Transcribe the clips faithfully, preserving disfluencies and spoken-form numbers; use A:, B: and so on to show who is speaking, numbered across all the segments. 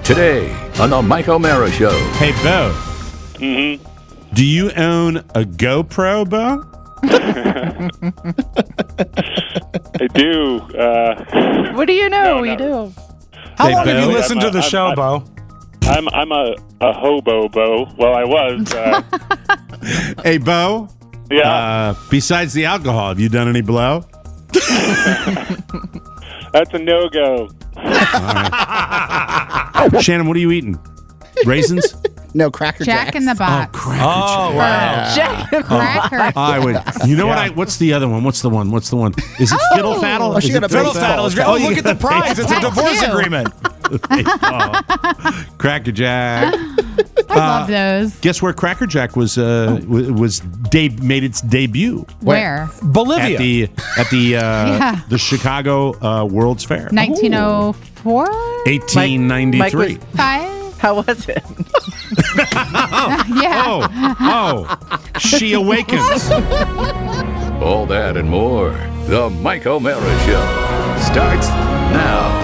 A: Today on the Mike O'Mara Show.
B: Hey, Bo.
C: Mm-hmm.
B: Do you own a GoPro, Bo?
C: I do. Uh,
D: what do you know?
C: no,
D: we
C: no.
D: do.
E: How
B: Hey,
E: long have
B: Bo?
E: you listened
C: I'm
E: to
C: a-
E: the
C: I'm-
E: show,
C: I'm-
E: Bo?
C: I'm I'm a, a hobo, Bo. Well, I was. Uh,
B: Hey, Bo.
C: yeah.
B: Uh, besides the alcohol, have you done any blow?
C: That's a no-go.
B: Shannon, what are you eating? Raisins?
F: No, Cracker
G: Jack
F: Jacks.
G: in the Box.
B: Cracker
E: Oh, wow.
D: Jack.
G: Cracker.
B: I would. You know what?
E: Yeah.
B: I. What's the other one? What's the one? What's the one? Is it
G: Oh.
B: Fiddle Faddle?
F: Oh, she
B: Is
F: got
B: it
F: a
E: Fiddle
F: Baseball.
E: Faddle is great.
B: Oh,
E: Oh,
B: you
E: look at
B: got
E: the prize. It's a
G: Tattoo.
E: divorce agreement.
B: Oh. Cracker Jack.
G: I love those.
B: Guess where Cracker Jack was uh, w- was de- made its debut
G: Where?
E: Bolivia.
B: at the at the uh,
G: Yeah.
B: the Chicago uh, World's Fair,
G: nineteen oh four?
B: eighteen ninety-three.
D: Mike
G: Five?
D: How was it?
G: Yeah.
B: Oh, oh, she awakens.
A: All that and more. The Mike O'Mara Show starts now.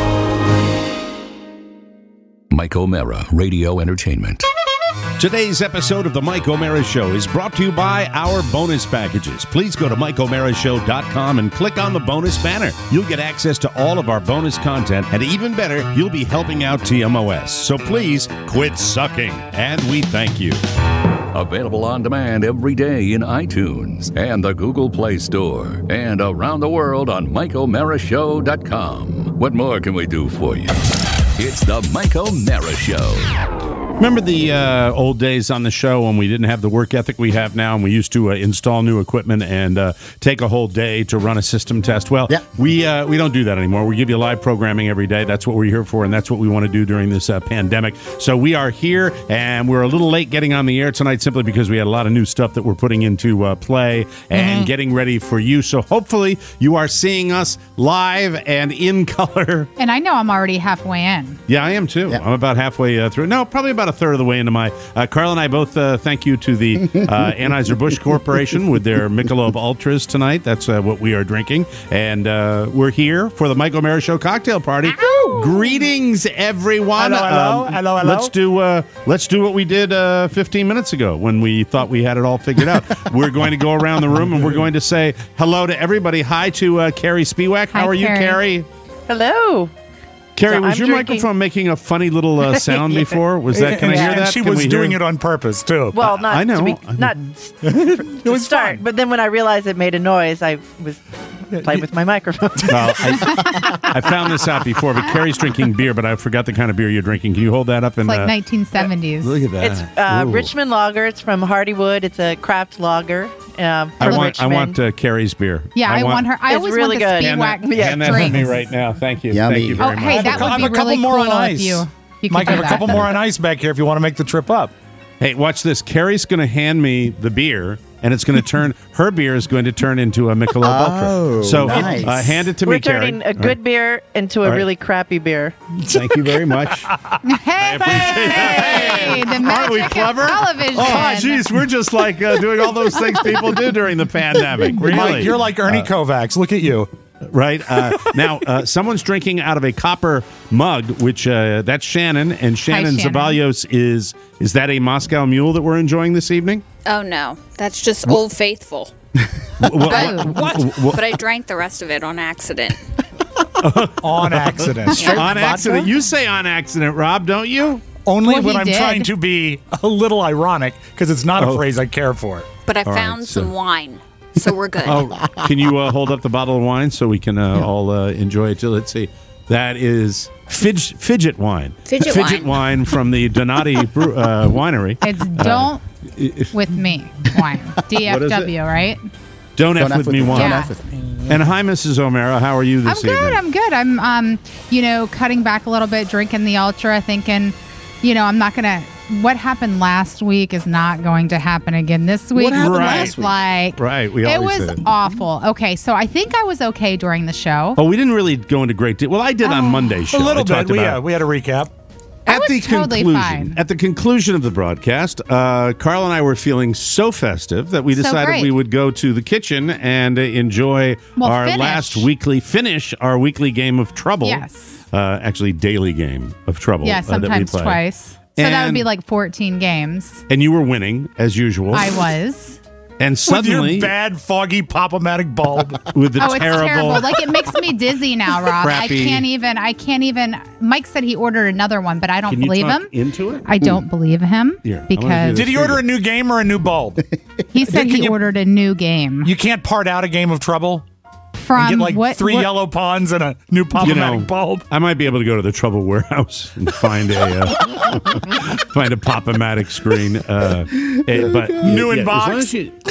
A: Mike O'Mara Radio Entertainment.
B: Today's episode of the Mike O'Mara Show is brought to you by our bonus packages. Please go to mike o'mara show dot com and click on the bonus banner. You'll get access to all of our bonus content, and even better, you'll be helping out T M O S. So please quit sucking, and we thank you.
A: Available on demand every day in iTunes and the Google Play Store and around the world on mike o'mara show dot com. What more can we do for you? It's the Mike O'Mara Show.
B: Remember the uh, old days on the show when we didn't have the work ethic we have now, and we used to uh, install new equipment and uh, take a whole day to run a system test? Well,
F: Yeah.
B: we uh, we don't do that anymore. We give you live programming every day. That's what we're here for, and that's what we want to do during this uh, pandemic. So we are here, and we're a little late getting on the air tonight simply because we had a lot of new stuff that we're putting into uh, play and
F: Mm-hmm.
B: getting ready for you. So hopefully you are seeing us live and in color.
G: And I know I'm already halfway in.
B: Yeah, I am too.
F: Yeah.
B: I'm about halfway uh, through. No, probably about a third of the way into my. Uh, Carl and I both uh, thank you to the uh, Anheuser-Busch Corporation with their Michelob Ultras tonight. That's uh, what we are drinking. And uh, we're here for the Mike O'Mara Show cocktail party. Greetings, everyone.
E: Hello, hello, hello, hello.
B: Let's do, uh, let's do what we did uh, fifteen minutes ago when we thought we had it all figured out. We're going to go around the room and we're going to say hello to everybody. Hi to uh, Carrie Spiewak. How
G: Hi,
B: are you,
G: Carrie.
B: Carrie?
D: Hello.
B: Carrie,
D: So
B: was
D: I'm
B: your
D: drinking-
B: microphone making a funny little uh, sound before? Was that? Can I hear
E: And
B: that?
E: she
B: Can
E: was
B: we
E: doing
B: hear?
E: it on purpose, too.
D: Well, not
B: I know.
D: to be not
E: it
D: to
E: was
D: start,
E: fun.
D: but then when I realized it made a noise, I was playing with my microphone.
B: Well, I, I found this out before, but Carrie's drinking beer, but I forgot the kind of beer you're drinking. Can you hold that up? And
G: It's like
B: uh,
G: nineteen seventies.
B: look at that.
D: It's uh,
B: Ooh.
D: Richmond Lager. It's from Hardywood. It's a craft lager. Um,
B: I
D: from
B: want, I
D: Richmond.
B: want uh, Carrie's beer.
G: Yeah, I, want her. I
D: It's
G: always
D: really
G: want the
D: good.
B: Hand that,
G: Speedwack
D: Yeah.
B: hand that from me
G: drinks.
B: right now. Thank you.
F: Yummy.
B: Thank you
G: Oh,
B: very
G: hey,
B: much.
G: that
E: I
G: would
E: have
G: be
E: a couple
G: really
E: more
G: cool
E: on
G: if
E: ice.
G: you, you could
E: Mike, I
G: do
E: have a
G: that.
E: couple more on ice back here if you want to make the trip up.
B: Hey, watch this. Carrie's going to hand me the beer, and it's going to turn, her beer is going to turn into a Michelob
F: Oh,
B: Ultra. So
F: nice.
B: uh, hand it to
D: We're
B: me, Carrie.
D: turning a good beer into a
B: right.
D: really crappy beer.
B: Thank you very much.
G: Hey, hey, the
B: Aren't we
G: magic
B: clever?
G: of television.
B: Oh, geez, we're just like uh, doing all those things people do during the pandemic. Really?
E: Mike, you're like Ernie Kovacs. Look at you.
B: Right. Uh, now, uh, someone's drinking out of a copper mug, which uh, that's Shannon, and Shannon
G: Shannon.
B: Zabalios is is that a Moscow Mule that we're enjoying this evening?
H: Oh no, that's just Old Faithful.
B: What?
H: But, but I drank the rest of it on accident.
E: On accident.
B: On accident. You say on accident, Rob, don't you?
E: Only
G: Well,
E: when
G: he
E: I'm
G: did.
E: trying to be a little ironic because it's not
B: Oh.
E: a phrase I care for.
H: But I
B: right,
H: found
B: so-
H: some wine, so we're good.
B: Oh, can you uh, hold up the bottle of wine so we can uh, all uh, enjoy it? Let's see. That is fidget, fidget wine.
H: Fidget wine.
B: wine from the Donati brew, uh, Winery.
G: It's don't with me wine. D F W, right?
B: Don't F
F: Don't
B: with
F: F
B: me
F: with
B: wine.
F: Don't
G: Yeah.
F: F with me.
B: And hi, Missus O'Mara. How are you
G: I'm
B: this
G: good.
B: evening?
G: I'm good. I'm, um, you know, cutting back a little bit, drinking the Ultra, thinking, you know, I'm not gonna. What happened last week is not going to happen again this week.
F: happened
B: Right.
F: last
G: It's
F: week?
G: like
B: Right, we
G: it
B: always
G: was
B: say.
G: awful. Okay, so I think I was okay during the show.
B: Oh, we didn't really go into great detail. Well, I did on Monday's show.
E: A little
B: I
E: bit.
B: talked
E: We,
B: about
E: uh, we had a recap.
G: I
B: At
G: was
B: the
G: totally
B: conclusion,
G: fine.
B: at the conclusion of the broadcast, uh, Carl and I were feeling so festive that we
G: So
B: decided
G: great.
B: we would go to the kitchen and uh, enjoy
G: Well,
B: our
G: finish.
B: last weekly finish, our weekly game of Trouble.
G: Yes.
B: uh, actually daily game of Trouble.
G: Yeah,
B: uh, that we
G: sometimes
B: play.
G: twice. So that would be
B: And-
G: like fourteen games.
B: And you were winning, as usual.
G: I was.
B: And
E: With
B: suddenly,
E: your bad, foggy, pop-o-matic bulb.
B: with the
G: Oh, it's
B: terrible...
G: terrible. Like it makes me dizzy now, Rob.
B: Crappy-
G: I can't even. I can't even. Mike said he ordered another one, but I don't
B: Can you
G: believe
B: talk
G: him.
B: into it?
G: I don't believe him
B: Here, I wanna
G: because
B: do
E: Did he order a new game or a new bulb?
G: he said
E: Can
G: he
E: you-
G: ordered a new game
E: You can't part out a game of Trouble
G: from
E: and get like
G: what,
E: three
G: what-
E: yellow pawns and a new pop-o-matic
B: You know,
E: bulb.
B: I might be able to go to the Trouble Warehouse and find a uh, find a pop-o-matic screen. Uh, eh, but
E: New in
B: as
E: box.
B: long as, you,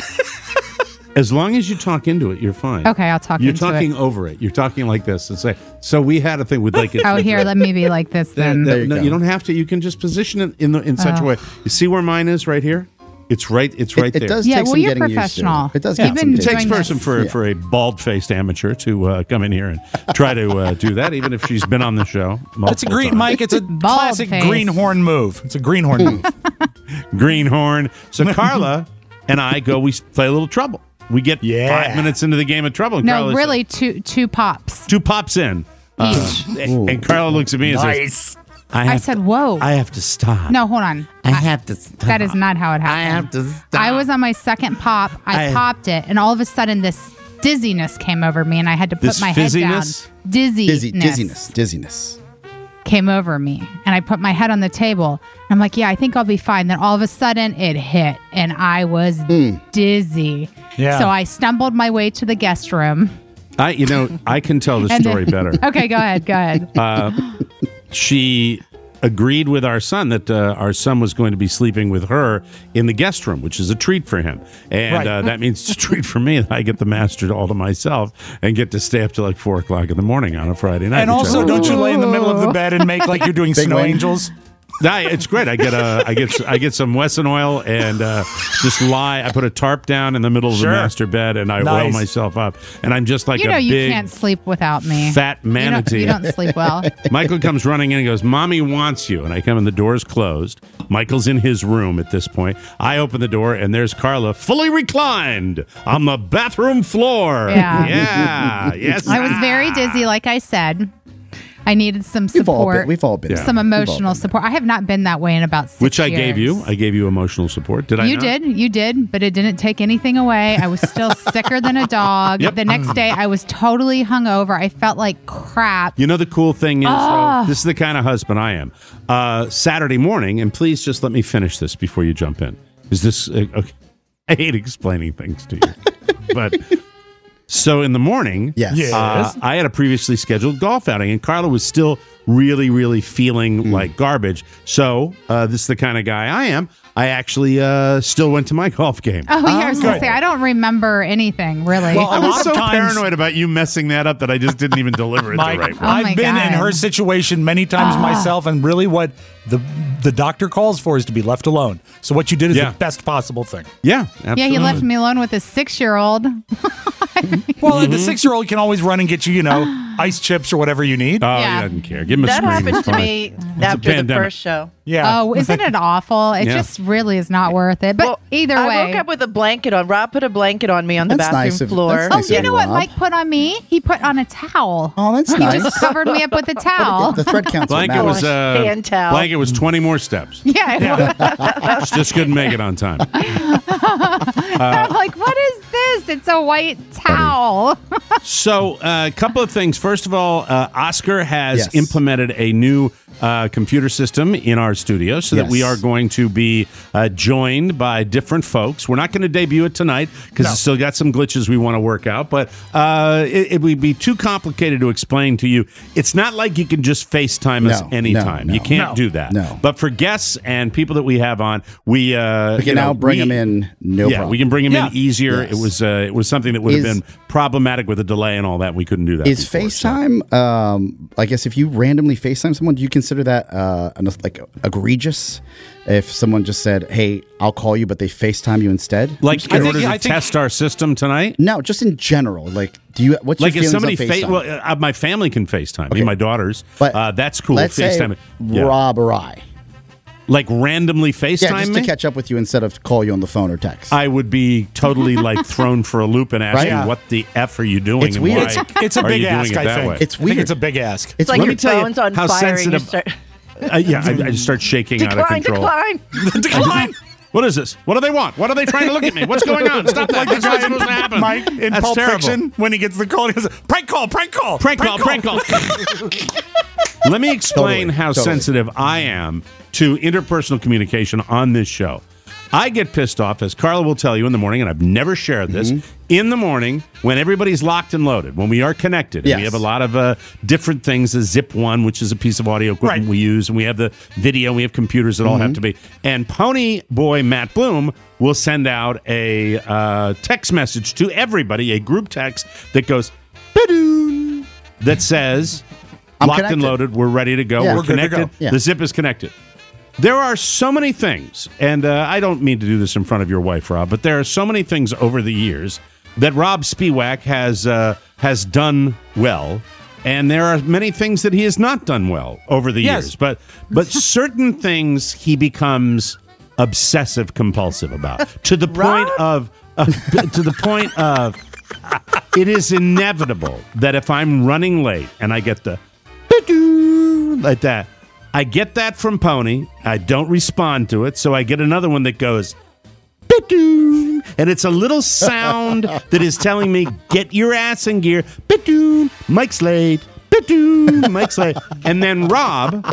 B: as long as you talk into it, you're fine.
G: Okay, I'll talk
B: You're
G: into
B: talking
G: it.
B: over it. You're talking like this and say. So we had a thing with like.
G: Oh, here, let me be like this then.
B: No,
F: you
B: no,
F: go.
B: you don't have to. You can just position it in the in such a
G: Oh.
B: way. You see where mine is right here? It's right. It's right
F: it,
B: there.
F: it does
G: Yeah,
F: take
G: well,
F: some
G: you're
F: getting used
G: professional.
F: to. It does
G: You've
F: take
G: been
F: some
B: It
F: getting
B: takes
G: doing
B: person
G: this.
B: for
F: Yeah.
B: for a bald-faced amateur to uh, come in here and try to uh, do that, even if she's been on the show.
E: It's a
B: multiple
E: green,
B: times.
E: Mike. It's a
G: Bald
E: classic
G: face.
E: greenhorn move. It's a greenhorn move.
B: Greenhorn. So Carla and I go. We play a little Trouble. We get
E: Yeah.
B: five minutes into the game of Trouble. And
G: No,
B: Carla
G: really, two two pops.
B: says- two pops in. Uh, and, and Carla looks at me and says,
E: Nice.
B: I,
G: I
B: have,
G: said, "Whoa."
B: I have to stop.
G: No, hold on.
B: I have to stop.
G: That is not how it happened.
B: I have to stop.
G: I was on my second pop. I,
B: I-
G: popped it, and all of a sudden, this dizziness came over me, and I had to put
B: This
G: my
B: fizziness?
G: head down. Dizziness,
F: Dizzy, dizziness, dizziness.
G: came over me, and I put my head on the table. And I'm like, "Yeah, I think I'll be fine." Then all of a sudden, it hit, and I was dizzy.
E: Yeah.
G: So I stumbled my way to the guest room.
B: I, you know, I can tell the
G: And
B: story
G: then-
B: better.
G: Okay, go ahead. Go ahead.
B: Uh, she agreed with our son that uh, our son was going to be sleeping with her in the guest room, which is a treat for him. And
E: Right.
B: uh, that means it's a treat for me that I get the master all to myself and get to stay up till like four o'clock in the morning on a Friday night.
E: And
B: which I
E: also,
B: love.
E: don't you lay in the middle of the bed and make like you're doing
F: Big
E: snow
F: win.
E: angels?
B: I, it's great. I get a, I get, I get some Wesson oil and uh, just lie. I put a tarp down in the middle of
E: Sure.
B: the master bed and I oil
E: Nice.
B: myself up. And I'm just like
G: You
B: a
G: know you
B: big
G: can't sleep without me.
B: fat
G: You don't,
B: manatee.
G: you don't sleep well.
B: Michael comes running in and goes, "Mommy wants you." And I come in, the door's closed. Michael's in his room at this point. I open the door, and there's Carla fully reclined on the bathroom floor.
G: Yeah.
B: Yeah. Yes.
G: I was very dizzy, like I said. I needed some
F: We've all
G: support.
F: been, we've all been.
B: Yeah.
G: some
F: there. We've all been
G: emotional
F: there.
G: support. I have not been that way in about six
B: Which I
G: years.
B: gave you. I gave you emotional support. Did I
G: You
B: not?
G: did, you did, but it didn't take anything away. I was still sicker than a dog.
B: Yep.
G: The next day, I was totally hungover. I felt like crap.
B: You know, the cool thing is,
G: Ah.
B: though, this is the kind of husband I am. Uh, Saturday morning, and please just let me finish this before you jump in. Is this, uh, okay. I hate explaining things to you. But so in the morning,
F: Yes.
E: Yeah.
B: uh,
E: Yes.
B: I had a previously scheduled golf outing, and Carla was still really, really feeling
F: Hmm.
B: like garbage. So uh, this is the kind of guy I am. I actually uh, still went to my golf game.
G: Oh, yeah, I was going to
E: good.
G: say, I don't remember anything, really.
E: Well,
B: I
E: a
B: was
E: lot
B: so
E: of times-
B: paranoid about you messing that up that I just didn't even deliver it
E: Mike,
B: the right way.
G: Oh my
E: I've been in
G: God.
E: her situation many times
G: Ah.
E: myself, and really what the the doctor calls for is to be left alone. So what you did is
B: Yeah.
E: the best possible thing.
B: Yeah,
G: yeah,
B: absolutely.
G: he left me alone with a six-year-old.
E: Well,
B: Mm-hmm.
E: the six-year-old can always run and get you, you know, ice chips or whatever you need.
B: Oh,
G: Yeah.
B: he doesn't care. Give him a
D: That
B: screen.
D: happened
B: It's
D: to
B: fine.
D: me
B: a
D: after the
B: pandemic.
D: first show.
E: Yeah.
G: Oh, isn't it awful? It
B: Yeah.
G: just really is not worth it. But
D: Well,
G: either
D: I
G: way.
D: woke up with a blanket on. Rob put a blanket on me on the
F: That's
D: bathroom
F: nice of-
D: floor.
F: that's
G: oh,
F: nice
G: you
F: of
G: know
F: you,
G: what
F: Rob.
G: Mike put on me? He put on a towel.
F: Oh, that's
G: He
F: nice.
G: just covered me up with a towel.
F: The thread counts. what
B: Blanket was
F: matters.
B: uh,
D: Hand towel.
B: blanket was twenty more steps.
G: Yeah. it was.
B: Just, just couldn't make it on time.
G: I'm like, what is this? It's a white towel.
B: So, uh, a couple of things. First of all, uh, Oscar has
F: Yes.
B: implemented a new uh, computer system in our studio so that
F: Yes.
B: we are going to be uh, joined by different folks. We're not going to debut it tonight because
E: No.
B: it's still got some glitches we want to work out, but uh, it, it would be too complicated to explain to you. It's not like you can just FaceTime us
F: No,
B: anytime.
F: no,
B: You
F: no.
B: can't
E: No.
B: do that.
F: No.
B: But for guests and people that we have on, we, uh,
F: We
B: you
F: can
B: know,
F: now bring
B: we-
F: them in. No
B: yeah,
F: problem.
B: we can bring them
E: Yeah.
B: in easier.
F: Yes.
B: It was uh, it was something that would have
F: Is-
B: been problematic with a delay and all that. We couldn't do that.
F: Is
B: before, so-
F: FaceTime? Um, I guess if you randomly FaceTime someone, do you consider that uh, an, like egregious? If someone just said, "Hey, I'll call you," but they FaceTime you instead?
B: Like
E: I
B: in
E: think-
B: order to
E: I think-
B: test our system tonight?
F: No, just in general. Like, do you? What's
B: Like
F: your
B: if
F: feelings
B: somebody,
F: on
B: fa-
F: FaceTime?
B: well, uh, my family can FaceTime me,
F: Okay.
B: my daughters.
F: But
B: uh, that's cool.
F: Let's
B: FaceTime.
F: say
B: Yeah.
F: Rob or I.
B: Like randomly FaceTime
F: Yeah, just
B: me?
F: to catch up with you instead of call you on the phone or text.
B: I would be totally like thrown for a loop and ask
F: Right?
B: you,
F: Yeah.
B: what the F are you doing?
F: It's
B: and
F: weird.
B: why
E: It's a
B: are
E: big
B: you doing
E: ask,
B: it
E: I
B: that
E: think.
B: way?
F: It's
E: I think
F: weird.
E: it's a big ask.
F: It's
D: It's like
B: Let
D: your
B: me tell you
D: phone's on
B: how
D: fire and you
B: sensitive-
D: start
B: Uh, yeah, I, I just start shaking out of
D: decline,
B: control.
D: decline.
E: Decline.
B: What is this? What do they want? What are they trying to look at me? What's going on? Stop that.
E: Like the
B: That's not
E: guy
B: supposed to happen.
E: Mike in
B: That's
E: Pulp
B: terrible.
E: Fiction when he gets the call, he goes, prank call, prank call,
B: Prank call, prank call. Let me explain
F: Totally,
B: how
F: totally.
B: sensitive I am to interpersonal communication on this show. I get pissed off, as Carla will tell you in the morning, and I've never shared this,
F: Mm-hmm.
B: in the morning when everybody's locked and loaded, when we are connected. And
F: Yes.
B: we have a lot of uh, different things, the Zip One, which is a piece of audio equipment
E: Right.
B: we use, and we have the video, we have computers that all have to be. And Pony Boy Matt Bloom will send out a uh, text message to everybody, a group text that goes, "Ba-doon," that says,
F: I'm
B: locked
F: connected.
B: and loaded, we're ready to go,
F: Yeah.
B: we're,
F: We're good to
B: connected,
F: go. Yeah.
B: the Zip is connected. There are so many things, and uh, I don't mean to do this in front of your wife, Rob, but there are so many things over the years that Rob Spiewak has uh, has done well, and there are many things that he has not done well over the
E: Yes.
B: years. But but certain things he becomes obsessive compulsive about to the point of uh, to the point of it is inevitable that if I'm running late and I get the like that. I get that from Pony. I don't respond to it, so I get another one that goes, "Ba-doom," and it's a little sound that is telling me, get your ass in gear. "Ba-doom," Mike's late. "Ba-doom," Mike's late. And then Rob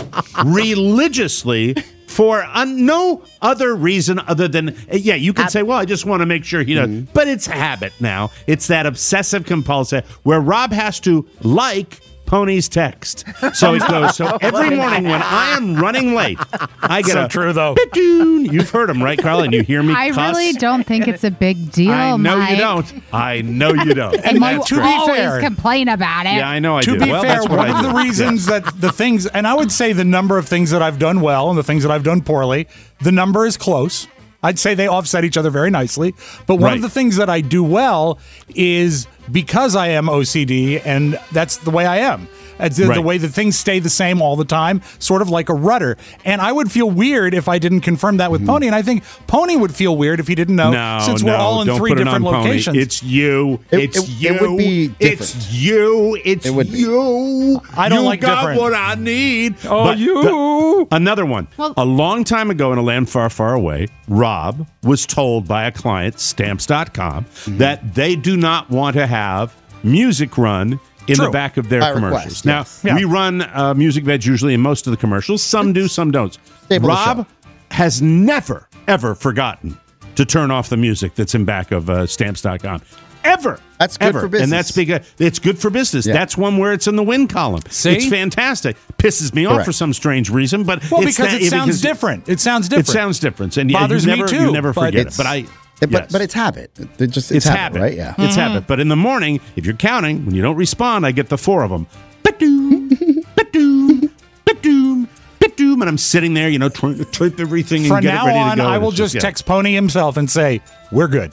B: religiously, for un- no other reason other than, yeah, you can say, well, I just want to make sure he does.
F: Mm-hmm.
B: But it's habit now. It's that obsessive compulsive where Rob has to like Pony's text. So it goes. So every morning when I am running late, I get
E: So
B: a
E: true, though.
B: "Ba-doon." You've heard him, right, Carla? And you hear me
G: I
B: cuss?
G: really don't think it's a big deal,
B: I know
G: Mike.
B: you don't. I know you don't.
G: And you
B: That's
E: to be
B: great.
G: always
E: fair-
G: complain about it.
B: Yeah, I know I
E: To
B: do.
E: be
B: well,
E: fair,
B: that's what
E: one
B: I
E: of the
B: do.
E: reasons that the things, and I would say the number of things that I've done well and the things that I've done poorly, the number is close. I'd say they offset each other very nicely. But one
B: Right.
E: of the things that I do well is because I am O C D, and that's the way I am. It's the, the
B: Right.
E: way that things stay the same all the time, sort of like a rudder. And I would feel weird if I didn't confirm that with Pony. And I think Pony would feel weird if he didn't know,
B: No,
E: since
B: no,
E: we're all in
B: don't
E: three
B: put it
E: different
B: on Pony.
E: locations.
B: It's you.
F: It-
B: it's
F: it-
B: you.
F: it would be
B: It's
F: different.
B: you. It's
F: It would be.
B: you.
E: I don't
B: you
E: like
B: got
E: different.
B: what I need.
E: Oh,
B: But
E: you.
B: the- another one.
G: Well-
B: a long time ago in a land far, far away, Rob was told by a client, stamps dot com,
F: Mm-hmm.
B: that they do not want to have music run in the
E: True.
B: back of their
F: By
B: commercials.
F: request,
B: Now,
F: yes.
E: Yeah.
B: we run uh, music beds usually in most of the commercials. Some do, some don't.
F: Stable to
B: Rob
F: show.
B: has never, ever forgotten to turn off the music that's in back of uh, stamps dot com. Ever.
F: That's good
B: ever.
F: for business.
B: And that's because it's good for business.
F: Yeah.
B: That's one where it's in the win column.
E: See?
B: It's fantastic. Pisses me off
F: Correct.
B: for some strange reason, but
E: well,
B: it's
E: because
B: that-
E: it sounds
B: because
E: different. It sounds
B: It
E: different.
B: sounds different. And yeah,
E: Bothers
B: you
E: me
B: never,
E: too,
B: you never
E: but
B: forget it.
F: it's-
B: But I
F: It- but
B: yes.
F: but it's habit. It just
B: It's
F: it's,
B: habit,
F: right? Yeah.
B: It's habit. But in the morning, if you're counting, when you don't respond, I get the four of them. Ba-doom, ba-doom, ba-doom, ba-doom, and I'm sitting there, you know, trying to type everything and
E: From
B: get
E: now
B: it ready
E: on,
B: to go.
E: I
B: and
E: will
B: it's
E: just
B: yeah.
E: text Pony himself and say, "We're good."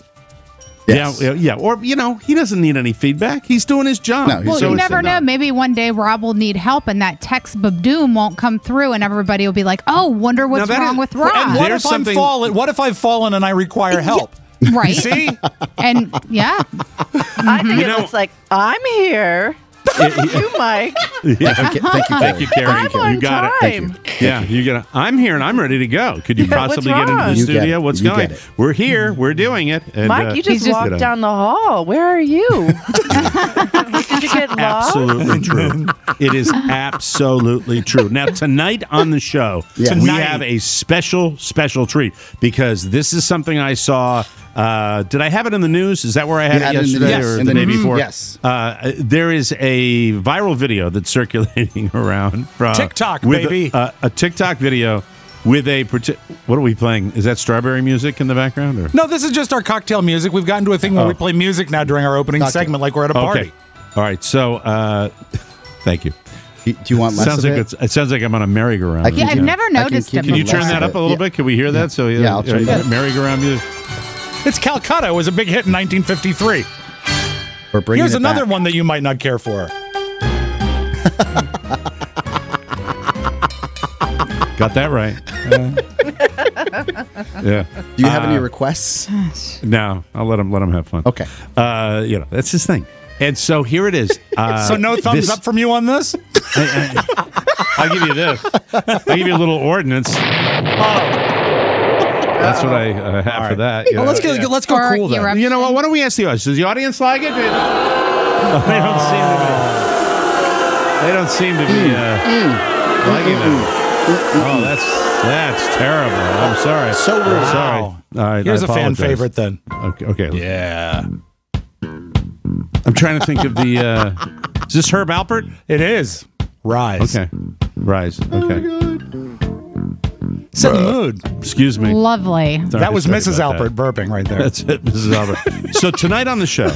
F: Yes.
B: Yeah, yeah, yeah. Or, you know, he doesn't need any feedback. He's doing his job.
F: No, he's
G: Well,
F: So
G: you
F: it's-
G: never know. Maybe one day Rob will need help and that text badoom won't come through and everybody will be like, oh, wonder what's
B: that
G: wrong
B: is-
G: with
E: And
G: Rob.
E: what
B: There's
E: if I'm
B: something-
E: fallen? What if I've fallen and I require help?
G: Right?
E: See?
G: And yeah.
D: I think
B: You
D: it
B: know-
D: looks like I'm here. you, Mike.
B: Yeah.
F: Thank you, thank you,
B: Thank you, Carrie.
D: I'm on
B: You got
D: time.
B: it. Yeah, you get it. I'm here and I'm ready to go. Could you
D: Yeah, what's
B: possibly get into the
D: wrong?
F: You get
B: studio?
F: it.
B: What's
F: You
B: going?
F: get it.
B: We're here. We're doing it. And,
D: Mike,
B: uh,
D: you just
G: just-
D: walked
B: You know.
D: down the hall. Where are you? Did you get lost?
B: absolutely true. It is absolutely true. Now, tonight on the show,
F: Yeah.
B: we
E: Tonight.
B: have a special, special treat because this is something I saw. Uh, did I have it in the news? Is that where I had
F: You
B: it
F: had it in the
B: yesterday
F: news.
B: or
F: In
B: the,
F: the-
B: day
F: mhm.
B: before?
F: Yes.
B: Uh, there is a viral video that's circulating around from
E: TikTok,
B: with
E: baby.
B: A, a TikTok video with a parti- what are we playing? Is that strawberry music in the background? Or?
E: No, this is just our cocktail music. We've gotten to a thing where
B: Oh.
E: we play music now during our opening
F: Cocktail.
E: segment, like we're at a party.
B: Okay. All right. So, uh, thank you.
F: Do do you want less
B: Sounds
F: of
B: like
F: it?
B: it's, it sounds like I'm on a merry-go-round.
F: I can
G: Yeah, I've
F: keep-
G: never
F: I can
G: noticed
F: keep
G: him.
B: Can you
F: less
B: turn
F: of
B: that up
F: it.
B: a little
F: Yeah.
B: bit? Can we hear that? So
F: Yeah, I'll turn it up.
B: merry-go-round music.
E: It's Calcutta. It was a big hit in nineteen fifty-three.
F: We're bringing
E: Here's
F: it
E: another
F: back.
E: one that you might not care for.
B: Got that right. Yeah.
F: Do you have
B: Uh,
F: any requests?
B: No, I'll let him let him have fun.
F: Okay.
B: Uh, you know, that's his thing. And so here it is. Uh,
E: So no thumbs
B: this-
E: up from you on this?
B: I'll give you this. I'll give you a little ordinance. That's what I uh, have for that. you
E: Well,
B: know.
E: let's go.
B: Yeah.
E: Let's go
G: Or
E: cool then.
G: eruption.
B: You know what? Why don't we ask the audience? Does the audience like it? They don't seem to be. They don't seem to be uh, liking it. Oh, that's that's terrible. I'm sorry.
F: So rude.
B: I'm sorry.
E: Wow.
B: All right,
E: Here's
B: I
E: a fan
B: apologize.
E: favorite then.
B: Okay. okay.
E: Yeah.
B: I'm trying to think of the. Uh, is this Herb Alpert?
E: It is. Rise.
B: Okay. Rise. Okay.
E: Set the mood.
B: Excuse me.
G: Lovely.
B: Sorry-
E: That was
B: sorry
E: Missus
B: about
E: Alpert
B: that.
E: burping right there.
B: That's it, Missus Albert. So tonight on the show,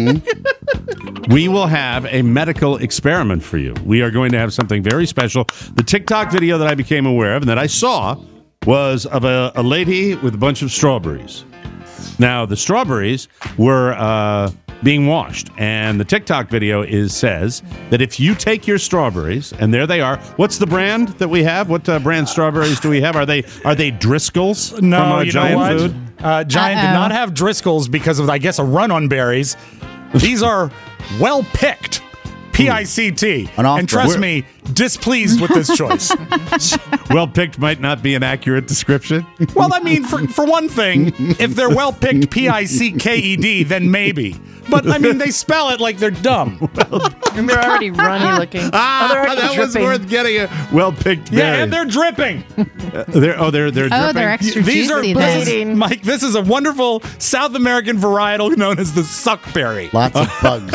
B: we will have a medical experiment for you. We are going to have something very special. The TikTok video that I became aware of and that I saw was of a, a lady with a bunch of strawberries. Now, the strawberries were uh, being washed, and the TikTok video is says that if you take your strawberries, and there they are. What's the brand that we have? What uh, brand strawberries do we have? Are they are they Driscoll's
E: No,
B: from uh,
E: you
B: Giant
E: know what?
B: Food?
E: Uh, Giant did
G: Uh-oh.
E: not have Driscoll's because of, I guess, a run on berries. These are well picked. P I C T.
F: An off
E: And trust
F: brand.
E: me, displeased with this choice.
B: Well picked might not be an accurate description.
E: Well, I mean, for, for one thing, if they're well picked P I C K E D, then maybe. But I mean, they spell it like they're dumb.
D: And they're already runny looking.
B: Ah,
D: oh, they're already
B: that was
D: dripping.
B: worth getting a well picked.
E: Yeah, and they're dripping.
B: they're oh they're they're
G: Oh,
B: dripping.
G: they're extra
E: These are
G: juicy
E: this
G: then.
E: is, Mike. This is a wonderful South American varietal known as the suckberry.
F: Lots of bugs.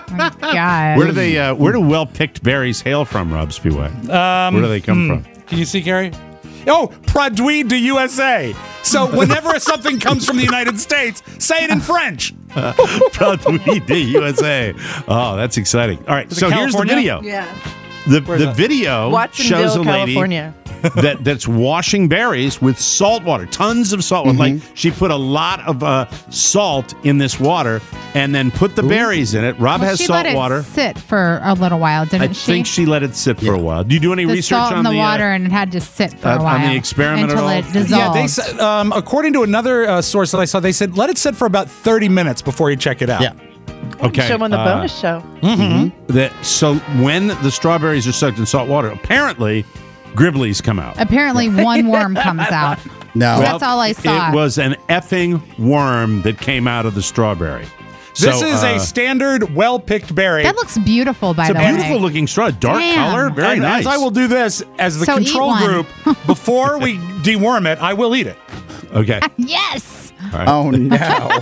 G: God.
B: Where do they? Uh, where do well picked berries hail from, Rob Spiewak? Um, where do they come from?
E: Can you see, Gary? Oh, Produit de U S A. So whenever something comes from the United States, say it in French.
B: Produit de U S A. Oh, that's exciting. All right,
E: Is it
B: so here's the
E: California?
B: video.
D: Yeah.
B: The
E: Where's
B: the
E: that?
B: video
D: Watsonville,
B: shows a lady
D: California.
B: that that's washing berries with salt water, tons of salt water. Like
E: Mm-hmm.
B: she put a lot of uh, salt in this water and then put the berries in it. Rob
G: Well,
B: has
G: she
B: salt
G: let it
B: water.
G: sit for a little while, didn't
B: I
G: she?
B: think she let it sit for a while. Do you do any
G: the
B: research
G: salt
B: on
G: in the,
B: the
G: water,
B: Uh,
G: and it had to sit for
B: uh,
G: a
B: on
G: while
B: the experiment at
G: until
B: all?
G: it dissolved.
E: Yeah, they said, um, according to another uh, source that I saw, they said let it sit for about thirty minutes before you check it out.
F: Yeah.
B: okay.
D: Show them on the
B: uh,
D: bonus show.
B: that so when the strawberries are soaked in salt water, apparently Gribblies come out.
G: Apparently, one worm comes out.
F: No.
G: Well, That's all I saw.
B: It was an effing worm that came out of the strawberry.
E: This
B: So,
E: is
B: uh,
E: a standard, well-picked berry.
G: That looks beautiful, by
B: It's a
G: the
B: beautiful
G: way.
B: looking straw, dark
G: Damn.
B: color, very
E: and
B: nice.
E: as I will do this, as the
G: So eat
E: control
G: one.
E: group, before we deworm it, I will eat it.
B: Okay,
G: Yes.
F: Oh no.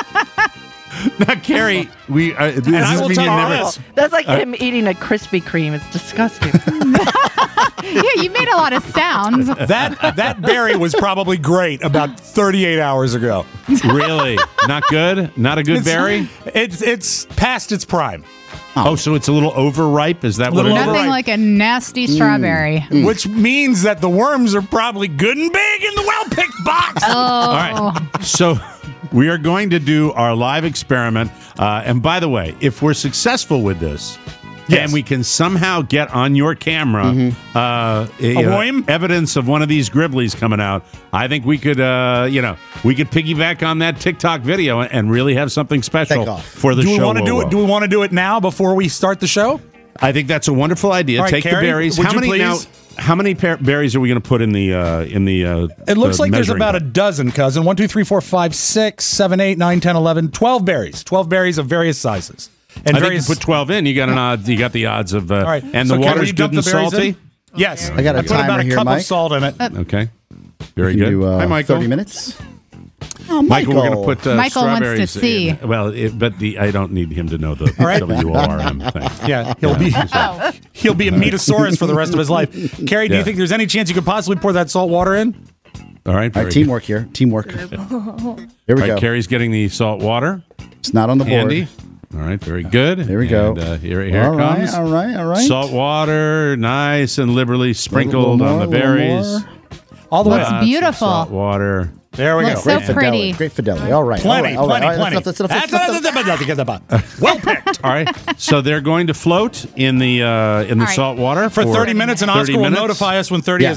B: now Carrie, we uh, does
E: And I
B: this
E: will
B: mean
E: tell
B: you
E: you
B: never?
E: this.
D: That's like him eating a Krispy Kreme. It's disgusting.
G: Yeah, you made a lot of sounds.
E: That that berry was probably great about thirty-eight hours ago.
B: Really, not good, not a good
E: It's-
B: berry.
E: It's it's past its prime,
B: Oh, so it's a little overripe. Is that what
E: Little
B: it is?
E: over-
G: Nothing
E: Right.
G: like a nasty strawberry.
E: which means that the worms are probably good and big in the well-picked box.
G: Oh.
B: All right. So we are going to do our live experiment. Uh, and by the way, if we're successful with this,
E: Yes.
B: and we can somehow get on your camera uh, a,
E: A
B: uh,
E: worm?
B: evidence of one of these Gribblies coming out, I think we could, uh, you know, we could piggyback on that TikTok video and, and really have something special
F: Take off.
B: for the
E: do we
B: show.
E: want to do it? Do we want to do it now before we start the show?
B: I think that's a wonderful idea.
E: All right,
B: Take
E: Carrie,
B: the berries.
E: would
B: How
E: you
B: many now?
E: please?
B: How many par- berries are we going to put in the uh, in the? Uh,
E: It looks
B: the
E: like there's
B: measuring
E: about a
B: cup?
E: dozen, cousin. One, two, three, four, five, six, seven, eight, nine, ten, eleven, twelve berries. Twelve berries of various sizes. And
B: I think
E: various.
B: you put twelve in. You got an odd. You got the odds of. Uh,
E: All right.
B: And
E: So,
B: the
E: Carrie,
B: water's
E: will you dump
B: good and
E: the berries
B: salty.
E: in? Yes.
F: I got a
E: I put about
F: timer
E: a
F: here,
E: cup
F: Mike.
E: of salt in it.
B: Okay. Very
F: You
B: good.
F: can do, uh,
B: Hi, Michael.
F: thirty minutes. Oh,
B: Michael, we're going to put uh,
G: Michael wants to
B: strawberries
G: see.
B: in- Well, it, but the I don't need him to know the
E: right.
B: W O R M thing.
E: Yeah, he'll be he'll be a metasaurus for the rest of his life. Carrie, do
B: Yeah.
E: you think there's any chance you could possibly pour that salt water in?
B: All right.
F: All
B: Very
F: right, teamwork here. Teamwork. Here we
B: All right.
F: go.
B: Carrie's getting the salt water.
F: It's not on the board.
B: Handy. All right. Very good.
F: Here we go.
B: And, uh, here here
F: all
B: it
F: right,
B: comes.
F: all right, all right.
B: Salt water, nice and liberally sprinkled
F: Little
B: on the
F: more, little
B: berries.
F: more.
E: All the way.
G: Looks
E: up.
B: Lots of
G: beautiful.
B: Salt water.
E: There we
G: Looks
E: go.
G: so
F: Great
G: pretty.
F: fidelity. Great fidelity. All right.
E: Plenty,
F: all right,
E: plenty,
F: all right,
E: plenty.
F: all right. That's enough, that's enough, that's enough.
E: Well picked.
B: All right. So they're going to float in the uh, in the
G: All right.
B: salt water
E: For thirty minutes, and
B: thirty
E: Oscar will
B: minutes.
E: notify us when thirty
F: Yes.
E: is up.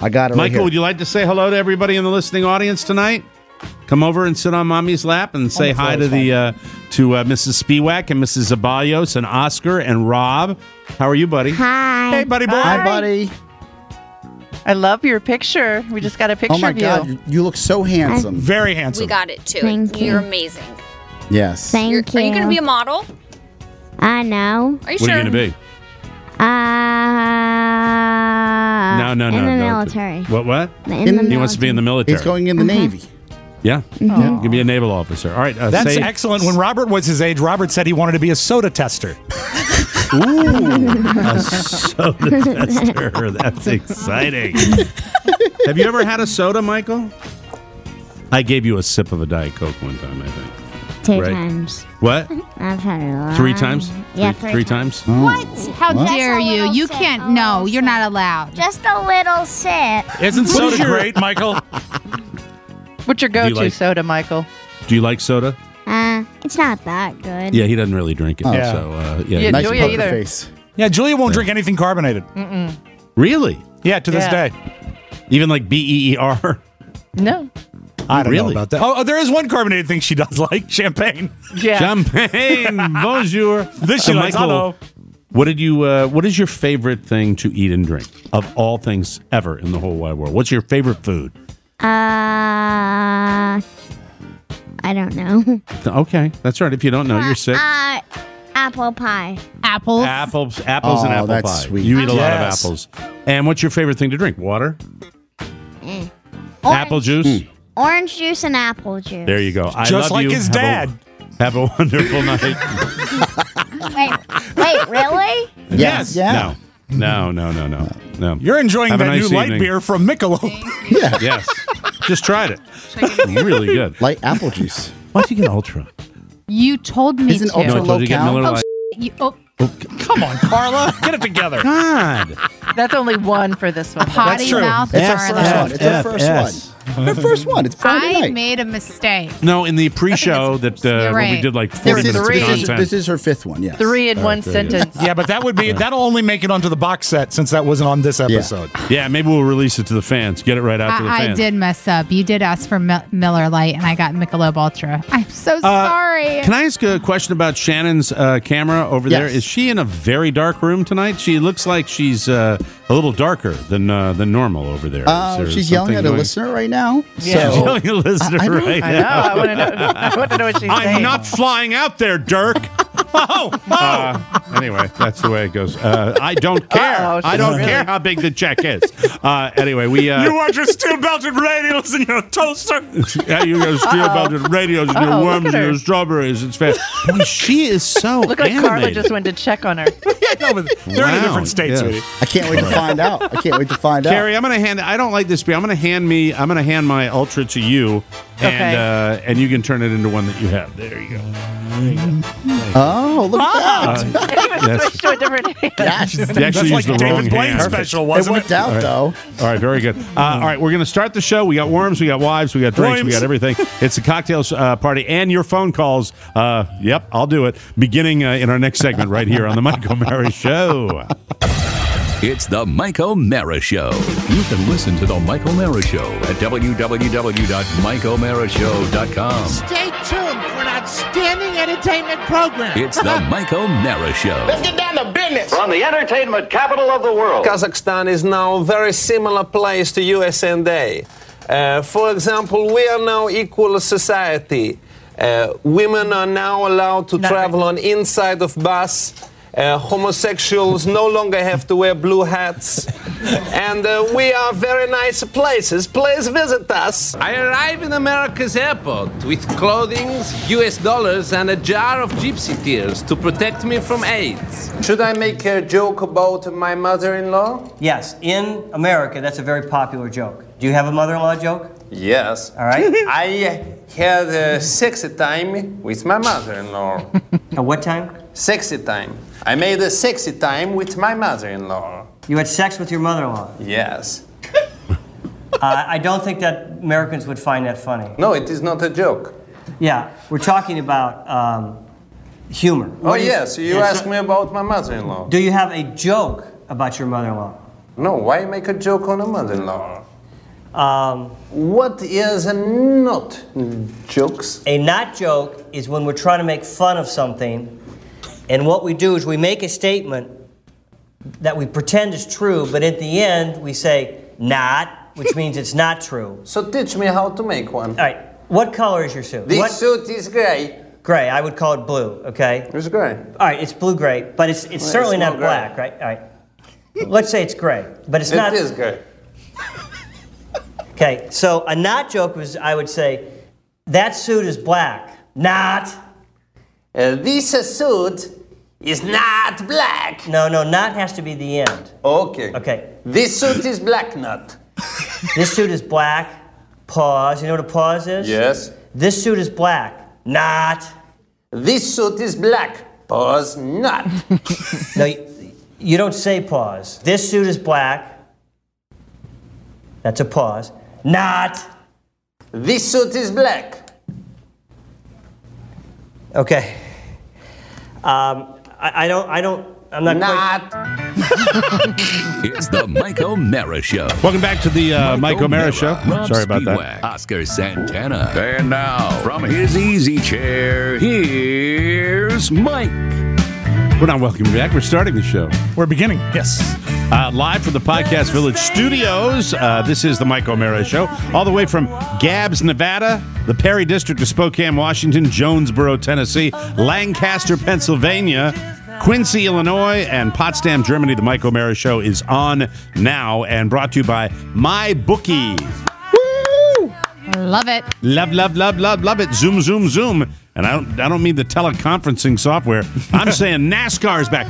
F: I got it right
B: Michael,
F: here.
B: would you like to say hello to everybody in the listening audience tonight? Come over and sit on Mommy's lap and say hi to the uh, to uh, Missus Spiewak and Missus Zabayos and Oscar and Rob. How are you, buddy?
I: Hi.
E: Hey, buddy boy.
F: Hi, buddy.
D: I love your picture. We just got a picture
F: Oh my
D: of you.
F: God, you, you look so handsome.
E: Very handsome.
H: We got it too.
I: Thank
H: You're
I: you.
H: amazing.
F: Yes.
I: Thank
H: You're,
I: you.
H: Are you going to be a model?
I: I know.
H: Are you
B: What
H: sure?
B: are you going to be?
I: Uh,
B: No, no, no.
I: in the
B: no.
I: military.
B: What? What?
I: In,
F: In-
I: the
B: He wants to be in the military.
F: He's going in the Navy.
B: Yeah. yeah. Give me a naval officer. All right. Uh,
E: That's
B: say,
E: excellent. When Robert was his age, Robert said he wanted to be a soda tester.
B: A soda tester. That's exciting. Have you ever had a soda, Michael? I gave you a sip of a Diet Coke one time, I think.
I: Two
B: Right.
I: times.
B: What?
I: I've had it a lot.
B: Three times?
I: Yeah,
B: Three,
I: three,
B: three times?
G: What? How
F: What?
G: dare
I: Just a
G: you?
I: little
G: You
I: sip,
G: can't.
I: a
G: No,
I: little
G: you're
I: sip.
G: not allowed.
I: Just a little sip.
E: Isn't soda
B: is your-
E: great, Michael?
D: What's your go-to
B: like-
D: soda, Michael?
B: Do you like soda?
I: Uh, it's not that good.
B: Yeah, he doesn't really drink it.
E: Yeah.
B: So, uh, yeah.
D: Yeah,
F: Nice
D: Julia
F: poker
D: either.
F: face.
E: Yeah, Julia won't drink anything carbonated.
B: Really?
E: Yeah, to this
D: Yeah.
E: day.
B: Even like B E E R?
D: No.
E: I don't
B: Really?
E: know about that. Oh, oh, there is one carbonated thing she does like, champagne.
D: Yeah.
B: Champagne. Bonjour.
E: This she
B: Uh,
E: likes.
B: Michael,
E: Hello.
B: What did you? Uh, what is your favorite thing to eat and drink of all things ever in the whole wide world? What's your favorite food?
I: Uh, I don't know.
B: Okay, that's right. If you don't know, you're sick.
I: Uh, apple pie.
G: Apples.
B: Apples, apples, and
F: Oh,
B: apple
F: that's
B: pie.
F: sweet.
B: You eat a lot of
E: Yes.
B: apples. And what's your favorite thing to drink? Water,
I: Orange,
B: apple juice.
I: Orange juice and apple juice.
B: There you go. I
E: Just
B: love
E: like
B: you.
E: his
B: Have a-
E: dad.
B: Have a wonderful night.
I: Wait, wait, really?
E: Yes.
F: Yeah.
B: No, no, no, no, no, no.
E: You're enjoying
B: Have a
E: that
B: nice
E: new light
B: evening.
E: beer from Michelob.
F: Yeah.
B: Yes, just tried it. Really good.
F: Light apple juice.
B: Why'd you get Ultra?
G: You told me
F: Isn't
G: to.
F: Ultra
B: No, I told
F: low
B: you to get
F: cal?
B: Miller
G: Oh,
B: Lite.
G: You, oh,
E: Come on, Carla. Get it together.
B: God.
D: That's only one for this one.
G: potty
E: true.
G: mouth
F: It's our
G: are
F: first
G: allowed.
F: one. It's our first
B: F S.
F: one. Our first one. It's Friday
G: I
F: night.
G: made a mistake.
B: No, in the pre-show that uh,
G: You're
B: when we
G: right.
B: did like
D: There
B: forty
D: was
B: minutes
D: three.
B: of
F: This is,
B: content.
F: this is her fifth one, yes.
D: Three in one sentence.
E: Yeah, but that would be that'll only make it onto the box set since that wasn't on this episode.
B: Yeah, maybe we'll release it to the fans. Get it right out to the
G: I, I
B: fans.
G: did mess up. You did ask for Mi- Miller Lite, and I got Michelob Ultra. I'm so sorry.
B: Can I ask a question about Shannon's uh, camera over there?
F: Yes.
B: Is she in a very dark room tonight? She looks like she's uh, a little darker than uh, than normal over there. Is
F: Uh,
B: there
F: she's yelling
B: something
F: at a
B: going-
F: listener right now.
D: Yeah.
B: She's
F: So,
B: yelling at a listener
F: I know.
B: right
D: I know.
B: now.
D: I want to know. I want to know what she's saying.
B: I'm not flying out there, Dirk.
E: Oh, oh.
B: Uh, anyway, that's the way it goes. Uh, I don't care.
D: Uh-oh,
B: I
D: she's
B: don't
D: really-
B: care how big the check is. Uh, anyway, we. Uh,
E: You want your steel belted radials in your toaster?
B: yeah, you got steel belted radios and your
D: Uh-oh, look
B: worms
D: at
B: and
D: her.
B: your strawberries. It's fast. Boy, she is so
D: Look like
B: animated.
D: Carla just went to check on her.
E: No, but they're in a
B: Wow.
E: different state,
B: Yeah.
E: sweetie.
F: I can't wait to find out. I can't wait to find
B: Carrie,
F: out.
B: I'm gonna hand. I don't like this beer. I'm gonna hand me. I'm gonna hand my Ultra to you, and
D: Okay.
B: uh, and you can turn it into one that you have. There you go.
F: Oh, look at
B: Uh,
F: that.
B: That's,
D: Switch to a different hand.
F: Yes.
B: you
E: That's
B: actually
E: like
B: used the wrong
E: David Blaine
B: hand.
E: special,
F: It
E: wasn't
F: worked
E: it?
F: out, though.
B: All right, very good. Uh, all right, we're going to start the show. We got worms, we got wives, we got drinks, we
E: Worms.
B: got everything. It's a cocktail uh, party and your phone calls. Uh, yep, I'll do it. Beginning uh, in our next segment right here on the Mike O'Mara Show.
A: It's the Mike O'Mara Show. You can listen to the Mike O'Mara Show at w w w dot mike o'mara show dot com.
J: Stay tuned for an outstanding entertainment program.
A: It's the Mike O'Mara Show.
J: Get down to business.
K: From the entertainment capital of the world. Kazakhstan is now a very similar place to U S A. Uh, for example, we are now equal society. Uh, women are now allowed to
D: Nothing.
K: travel on inside of bus. Uh, homosexuals no longer have to wear blue hats. And uh, we are very nice places. Please visit us. I arrive in America's airport with clothing, U S dollars, and a jar of gypsy tears to protect me from AIDS. Should I make a joke about my mother-in-law?
L: Yes, in America, that's a very popular joke. Do you have a mother-in-law joke?
K: Yes.
L: All right.
K: I had a sexy time with my mother-in-law.
L: A what time?
K: Sexy time. I made a sexy time with my mother-in-law.
L: You had sex with your mother-in-law.
K: Yes.
L: Uh, I don't think that Americans would find that funny.
K: No, it is not a joke.
L: Yeah, we're talking about um, humor.
K: Oh,
L: What is-
K: yes, you
L: Yeah,
K: asked
L: so-
K: me about my mother-in-law.
L: Do you have a joke about your mother-in-law?
K: No, why make a joke on a mother-in-law?
L: Um,
K: What is a not jokes?
L: a not joke is when we're trying to make fun of something, and what we do is we make a statement that we pretend is true, but at the end we say not, which means it's not true.
K: So teach me how to make one.
L: All right, what color is your suit?
K: This
L: what?
K: suit is gray.
L: Gray. I would call it blue. Okay.
K: It's gray.
L: All right, it's blue-gray, but it's it's
K: Well,
L: certainly
K: it's
L: not
K: not gray.
L: black, right? All right. Let's say it's gray, but it's
K: It
L: not.
K: is gray.
L: Okay, so a not joke was I would say, that suit is black. Not.
K: Uh, this suit is not black.
L: No, no, not has to be the end.
K: Okay.
L: Okay.
K: This suit is black nut.
L: This suit is black. Pause. You know what a pause is?
K: Yes.
L: This suit is black. Not.
K: This suit is black. Pause not.
L: No, you, you don't say pause. This suit is black. That's a pause. Not.
K: This suit is black.
L: Okay. Um, I, I don't. I don't. I'm not.
K: Not.
A: It's the Mike O'Mara Show.
B: Welcome back to the uh, Mike O'Mara Show.
A: Rob
B: Sorry about that.
A: Spiewak, Oscar Santana. And now, from his easy chair, here's Mike.
B: We're not welcome back. We're starting the show.
E: We're beginning. Yes.
B: Uh, live from the Podcast Village studios. Uh, this is the Mike O'Mara Show. All the way from Gabbs, Nevada, the Perry District of Spokane, Washington, Jonesboro, Tennessee, Lancaster, Pennsylvania, Quincy, Illinois, and Potsdam, Germany. The Mike O'Mara Show is on now and brought to you by MyBookie. Woo!
G: Love it.
B: Love, love, love, love, love it. Zoom, zoom, zoom. And I don't I don't mean the teleconferencing software. I'm saying NASCAR's back.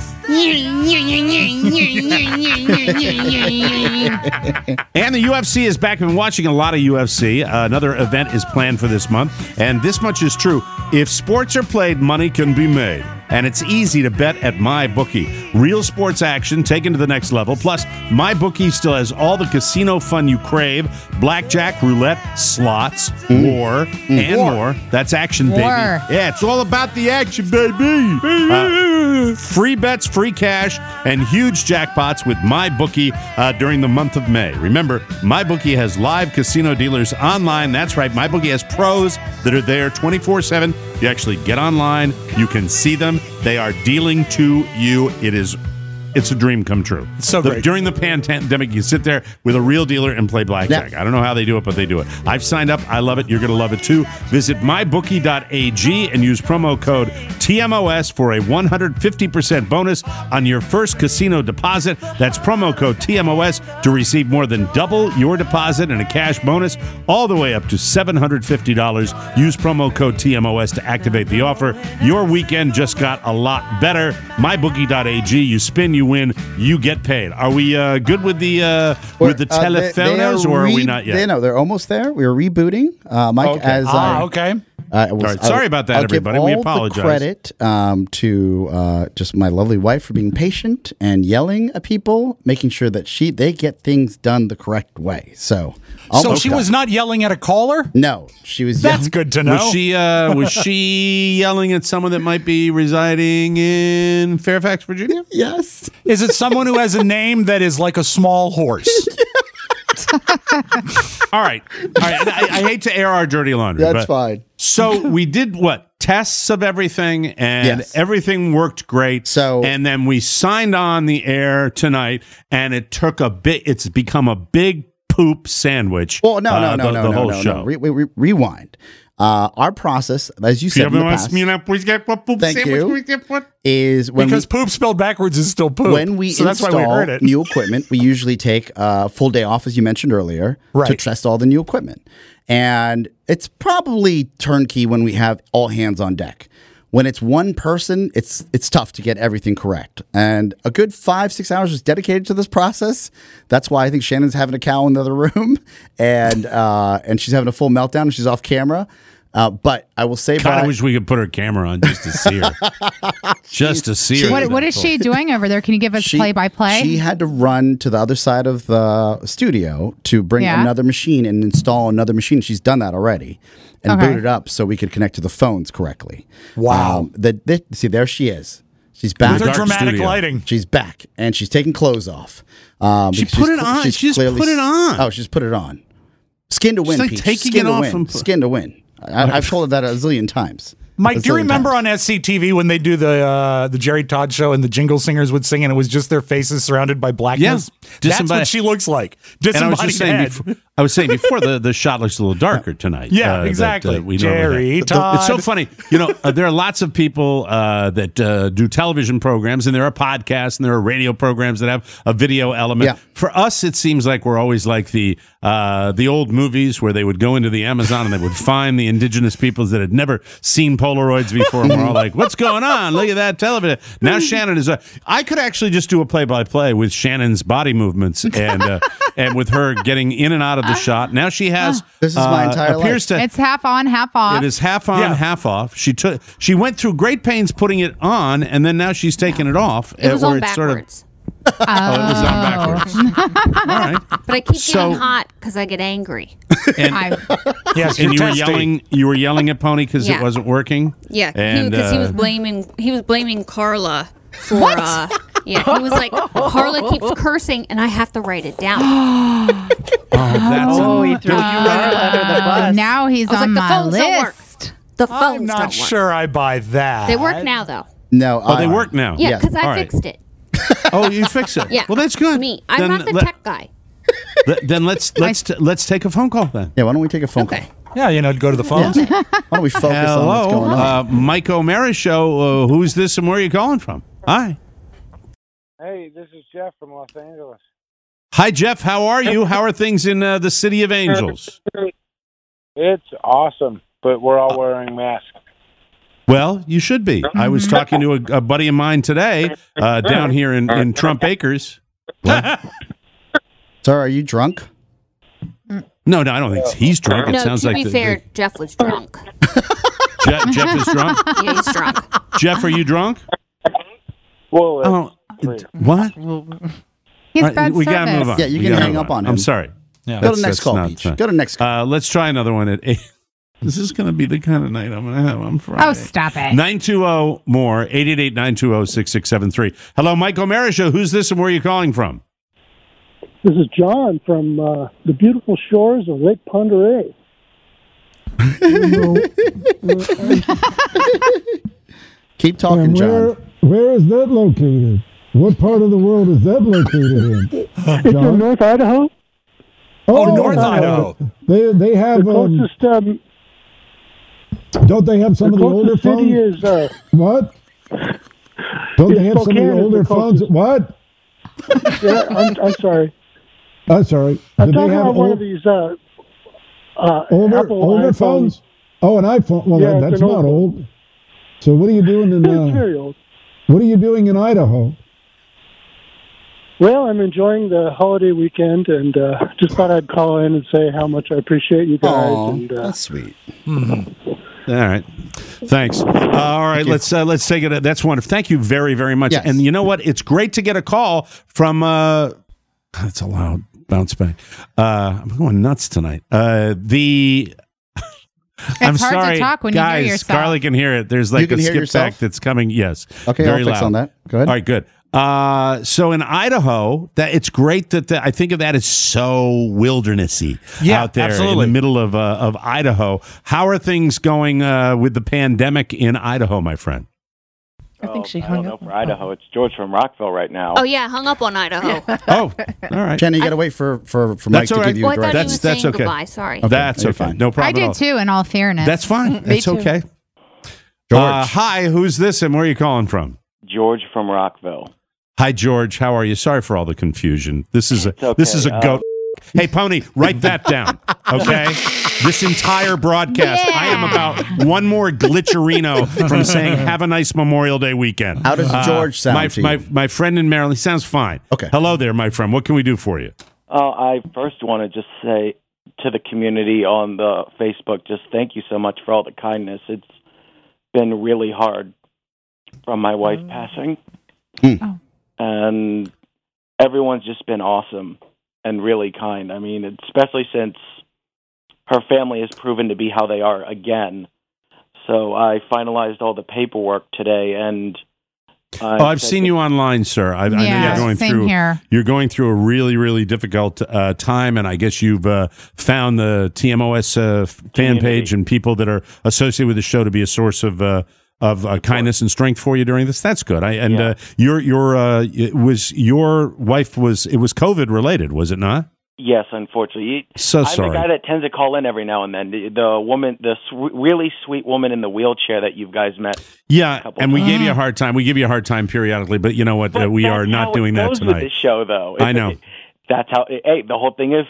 B: And the U F C is back. I've been watching a lot of U F C. Uh, another event is planned for this month. And this much is true. If sports are played, money can be made. And it's easy to bet at MyBookie. Real sports action taken to the next level. Plus, MyBookie still has all the casino fun you crave. Blackjack, roulette, slots,
F: Mm.
B: war, and
F: War.
B: more. That's action,
G: War.
B: baby. Yeah, it's all about the action, baby. Uh, free bets, free cash, and huge jackpots with MyBookie uh, during the month of May. Remember, MyBookie has live casino dealers online. That's right. MyBookie has pros that are there twenty-four seven. You actually get online. You can see them. They are dealing to you. It is... It's a dream come true.
E: It's so
B: The-
E: great.
B: During the pandemic, you sit there with a real dealer and play blackjack.
F: Yeah.
B: I don't know how they do it, but they do it. I've signed up. I love it. You're going to love it too. Visit my bookie dot a g and use promo code T M O S for a one hundred fifty percent bonus on your first casino deposit. That's promo code T M O S to receive more than double your deposit and a cash bonus all the way up to seven hundred fifty dollars. Use promo code T M O S to activate the offer. Your weekend just got a lot better. my bookie dot a g. You spin, you win, you get paid. Are we uh, good with the uh, with the
F: Uh, they- they
B: telephones, or are we
F: re-
B: not yet?
F: They, no, they're almost there. We're rebooting. Uh, Mike,
B: Okay.
F: as
E: Ah,
F: uh,
E: okay.
F: Uh, I was-
B: All right.
F: I-
B: Sorry about that,
F: I'll give
B: everybody. We
F: all
B: apologize.
F: The credit um, to uh, just my lovely wife for being patient and yelling at people, making sure that she they get things done the correct way. So,
E: So
F: almost
E: she
F: done.
E: was not yelling at a caller?
F: No, she was.
E: That's
F: yelling.
E: good to know.
B: Was she uh, was she yelling at someone that might be residing in Fairfax, Virginia?
F: Yes.
E: Is it someone who has a name that is like a small horse?
B: All right. All right. I, I hate to air our dirty laundry.
F: That's
B: but-
F: fine.
B: So we did what? Tests of everything, and
F: Yes.
B: everything worked great.
F: So-
B: and then we signed on the air tonight, and it took a bit. It's become a big poop sandwich.
F: Well, no, no,
B: uh,
F: no,
B: the,
F: no,
B: the
F: no,
B: whole
F: no,
B: show.
F: no. Re- re- re- rewind. Uh, our process, as you said in the past, Thank you. is when
E: Because
F: we,
E: poop spelled backwards is still poop.
F: when we
E: so that's why
F: install
E: we heard it.
F: new equipment, we usually take a full day off, as you mentioned earlier, to
E: Right.
F: test all the new equipment. And it's probably turnkey when we have all hands on deck. When it's one person, it's it's tough to get everything correct. And a good five, six hours is dedicated to this process. That's why I think Shannon's having a cow in the other room, and uh, and she's having a full meltdown and she's off camera. Uh, but I will say,
B: God, I
F: by,
B: wish we could put her camera on just to see her. just to see her.
G: What, what is she doing over there? Can you give us
F: She-
G: play by play?
F: She had to run to the other side of the studio to bring
G: Yeah.
F: another machine and install another machine. She's done that already and
G: Okay.
F: boot it up so we could connect to the phones correctly.
E: Wow.
F: Um, the, the, see, there she is. She's back.
E: With her dramatic
B: studio.
E: lighting.
F: She's back, and she's taking clothes off. Um,
B: She
F: because
B: put
F: she's
B: it
F: cl-
B: on.
F: she's
B: She just
F: clearly
B: put it on.
F: Oh, she's put it on. Skin to win,
B: She's like
F: Peach.
B: taking
F: Skin
B: it
F: to
B: off
F: win.
B: and-
F: Skin to win. I, I've told her that a zillion times.
E: Mike,
F: A
E: do you
F: zillion
E: remember
F: times.
E: on S C T V when they do the uh, the Jerry Todd show and the jingle singers would sing and it was just their faces surrounded by blackness?
B: Yeah.
E: That's
B: Disembodied-
E: what she looks like.
B: And I was
E: Disembodied
B: just saying,
E: head.
B: before, I was saying before the, the shot looks a little darker tonight.
E: Yeah,
B: uh, that,
E: exactly.
B: uh, we
E: Jerry
B: normally have.
E: Todd.
B: It's so funny. You know, uh, there are lots of people uh, that uh, do television programs, and there are podcasts, and there are radio programs that have a video element.
F: Yeah.
B: For us, it seems like we're always like the uh, the old movies where they would go into the Amazon and they would find the indigenous peoples that had never seen Polaroids before, and we're all like, "What's going on? Look at that television." Now Shannon is. A, I could actually just do a play by play with Shannon's body movements and uh, and with her getting in and out of the shot. Now she has.
F: This is my
B: uh,
F: entire
B: appears
F: life.
B: to.
G: It's half on, half off.
B: It is half on,
E: Yeah.
B: half off. She took. She went through great pains putting it on, and then now she's taking it off.
H: It was
B: uh,
H: on
B: where it's sort of.
H: backwards.
B: Oh, it was on backwards. All right.
H: But I keep
B: So-
H: getting hot because I get angry.
B: And,
G: I,
E: Yes,
B: and
E: you're
B: you were
E: testy.
B: yelling. You were yelling at Pony because
H: Yeah.
B: it wasn't working.
H: Yeah,
B: And,
H: because he,
B: uh,
H: was blaming he was blaming Carla for. Uh, yeah, he was like, Carla keeps cursing, and I have to write it down.
B: Oh, that's
D: Oh,
B: a,
D: he threw you right under the bus.
G: now he's
H: I was
G: on
H: like, the
G: my
H: phones don't work.
G: list.
H: The phones
E: I'm
H: don't
E: not
H: work.
E: sure I buy that.
H: They work now, though.
F: No,
B: Oh, they
F: I-
B: work now.
H: Yeah,
F: Yes.
H: because
B: All
H: I
B: right.
H: fixed it.
B: Oh, you fix it.
H: Yeah.
B: Well, that's good.
H: Me, I'm
B: Then
H: not the
B: let-
H: tech guy.
B: let- Then let's let's t- let's take a phone call then.
F: Yeah, why don't we take a phone
H: Okay.
E: Yeah, you know, go to the phones.
F: call? Why don't we focus on what's
B: Hello,
F: going on?
B: uh, Mike O'Mara show. Uh, who's this and where are you calling from? Hi.
C: Hey, this is Jeff from Los Angeles.
B: Hi, Jeff. How are you? How are things in uh, the City of Angels?
C: It's awesome, but we're all wearing masks.
B: Well, you should be. I was talking to a, a buddy of mine today uh, down here in, in Trump Acres. What?
F: Sir, are you drunk?
B: No, no, I don't think he's drunk. It
H: No,
B: sounds
H: to
B: like
H: be
B: the-
H: fair, Jeff was drunk.
B: the- Jeff, Jeff is drunk.
H: Yeah, he's drunk.
B: Jeff, are you drunk?
C: Well, it's
B: Oh,
C: free.
B: what?
G: He's
B: All right,
G: bad
B: we gotta
G: service.
B: move on.
F: Yeah, you
B: We
F: can
B: gotta
F: hang
B: move
F: up on him.
B: I'm sorry.
E: Yeah.
F: Go to
B: That's-
F: the next
B: that's
F: call,
B: not,
F: Peach.
B: uh,
F: Go to next call.
B: Uh, let's try another one at eight. This is going to be the kind of night I'm going to have on Friday.
G: Oh, stop it.
B: nine two zero more, eight eight eight, nine two zero, six six seven three. Hello, Mike O'Mara Show. Who's this and where are you calling from?
M: This is John from uh, the beautiful shores of Lake Pend Oreille.
F: Keep talking,
M: And where,
F: John.
M: where is that located? What part of the world is that located in? It's in North Idaho.
E: Oh, North Idaho.
M: They they have
N: The
M: um,
N: closest, um,
M: don't they have some
N: the
M: of the older
N: closest city
M: phones?
N: is uh,
M: What? Don't they
N: It's
M: have some of
N: Spokane
M: the
N: is
M: older
N: the
M: phones?
N: closest.
M: What?
N: yeah, I'm, I'm sorry.
M: I'm sorry.
N: I'm
M: Do they
N: talking
M: have
N: about one
M: old,
N: of these uh, uh,
M: older
N: Apple
M: older
N: iPhones.
M: phones? Oh, an iPhone. Well,
N: Yeah,
M: that,
N: it's
M: that's
N: an
M: not
N: old
M: old. So what are you doing in?
N: It's
M: Uh,
N: very old.
M: what are you doing in Idaho?
N: Well, I'm enjoying the holiday weekend, and uh, just thought I'd call in and say how much I appreciate you guys.
F: Aw,
N: and, uh,
F: that's sweet.
B: All right. Thanks. Uh, all right, let's uh, let's take it. That's wonderful. Thank you very, very much.
F: Yes.
B: And you know what? It's great to get a call from. Uh, that's a loud bounce back. Uh, I'm going nuts tonight. Uh, the. I'm
G: hard to
B: sorry,
G: talk when you hear
B: guys.
G: yourself.
B: Carly can hear it. There's
F: You
B: like
F: can
B: a
F: hear
B: skip
F: yourself?
B: back that's coming. Yes.
F: Okay,
B: very
F: I'll fix
B: loud.
F: on that. Go ahead.
B: All right, good. Uh, so in Idaho, that it's great that the, I think of that as so wildernessy
E: Yeah,
B: out there
E: absolutely.
B: in the middle of uh, of Idaho. How are things going uh, with the pandemic in Idaho, my friend?
D: I think she
C: I
D: hung
C: don't know
D: up.
C: for Idaho. It's George from Rockville right now.
H: Oh yeah, hung up on Idaho.
B: Oh, all right.
F: Jenny, you got to wait for, for, for Mike
B: That's
F: to
B: all right.
F: give you
H: Well,
F: a
H: I thought
F: direct.
H: he
B: That's-
H: was
B: that's
H: saying
B: okay.
H: goodbye. Sorry.
F: Okay,
B: That's
F: you're
B: okay.
F: fine.
B: No problem.
G: I
B: at
G: did
B: all.
G: too, in all fairness.
B: That's fine.
D: Me
B: That's
D: too.
B: okay.
F: George.
B: Uh, hi, who's this and where are you calling from?
C: George from Rockville.
B: Hi, George. How are you? Sorry for all the confusion. This is a
C: okay.
B: this is a
C: Uh,
B: goat. Hey, Pony, write that down. Okay, this entire broadcast. I am about one more glitcherino from saying "Have a nice Memorial Day weekend."
F: How does George sound
B: My
F: to you?
B: my my friend in Maryland, he sounds fine.
F: Okay.
B: Hello there, my friend. What can we do for you?
C: Uh, I first want to just say to the community on the Facebook, just thank you so much for all the kindness. It's been really hard from my wife passing.
F: Hmm.
G: Oh.
C: And everyone's just been awesome and really kind. I mean, especially since her family has proven to be how they are again. So I finalized all the paperwork today, and
B: Oh, I've seen you online, sir. I, I know
G: Yeah,
B: you're going
G: same
B: through.
G: here.
B: You're going through a really, really difficult uh, time, and I guess you've uh, found the T M O S uh, fan page and people that are associated with the show to be a source of uh, of uh, kindness and strength for you during this. That's good. I, and
C: Yeah.
B: uh, your your uh, it was your wife was it was COVID related, was it not?
C: Yes, unfortunately.
B: So
C: I'm
B: sorry.
C: the guy that tends to call in every now and then. The, the woman, the sw- really sweet woman in the wheelchair that you guys met.
B: Yeah, and we
C: times.
B: gave you a hard time. We give you a hard time periodically, but you know what? Uh, we
C: That's
B: are
C: how
B: not
C: it
B: doing that
C: goes
B: tonight.
C: With this show, though,
B: I know.
C: That's how. Hey, the whole thing is,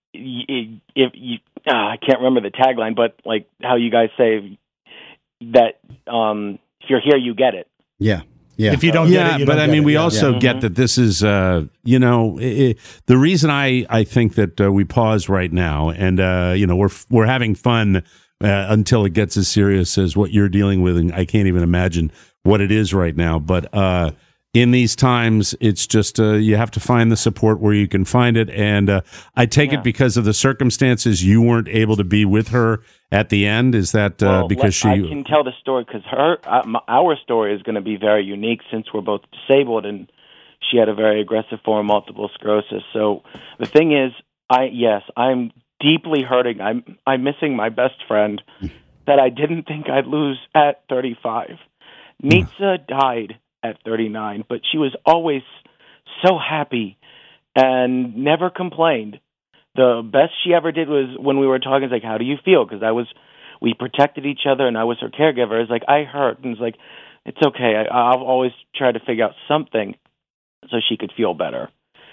C: y- if you, uh, I can't remember the tagline, but like how you guys say that um, if you're here, you get it.
F: Yeah. Yeah.
E: If you don't
B: yeah,
E: get it, you
B: but
E: don't
B: I
E: get
B: mean,
E: it.
B: we
E: Yeah.
B: also
E: Yeah.
B: get that this is, uh, you know, i i the reason I, I think that uh, we pause right now, and uh, you know, we're we're having fun uh, until it gets as serious as what you're dealing with, and I can't even imagine what it is right now. But uh, in these times, it's just uh, you have to find the support where you can find it, and uh, I take
C: Yeah.
B: it because of the circumstances, you weren't able to be with her at the end. Is that uh,
C: Well,
B: because
C: let-
B: she?
C: I can tell the story because her, uh, m- our story is going to be very unique since we're both disabled, and she had a very aggressive form of multiple sclerosis. So the thing is, I yes, I'm deeply hurting. I'm I'm missing my best friend that I didn't think I'd lose at thirty-five. Nitsa died at thirty-nine, but she was always so happy and never complained. The best she ever did was when we were talking, it's like, how do you feel? Because I was, we protected each other, and I was her caregiver. It's like, I hurt. And it's like, it's okay. I, I'll always try to figure out something so she could feel better.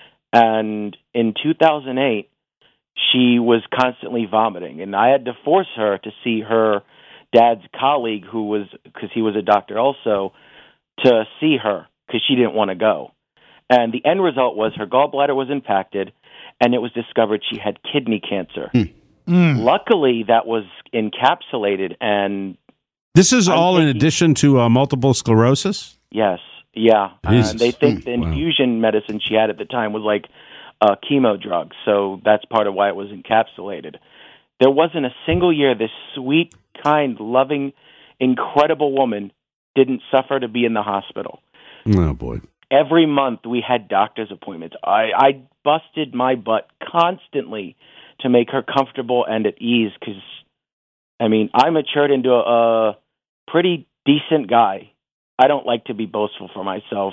C: And in two thousand eight, she was constantly vomiting, and I had to force her to see her dad's colleague, who was, because he was a doctor also, to see her because she didn't want to go. And the end result was her gallbladder was impacted, and it was discovered she had kidney cancer. Luckily, that was encapsulated, and
B: This is
C: I'm
B: all in
C: thinking-
B: addition to uh, multiple sclerosis?
C: yes, yeah.
B: Jesus.
C: And they think the
B: Wow.
C: infusion medicine she had at the time was like a chemo drug, so that's part of why it was encapsulated. There wasn't a single year this sweet, kind, loving, incredible woman didn't suffer to be in the hospital.
B: Oh, boy.
C: Every month we had doctor's appointments. I, I busted my butt constantly to make her comfortable and at ease because, I mean, I matured into a, a pretty decent guy. I don't like to be boastful for myself,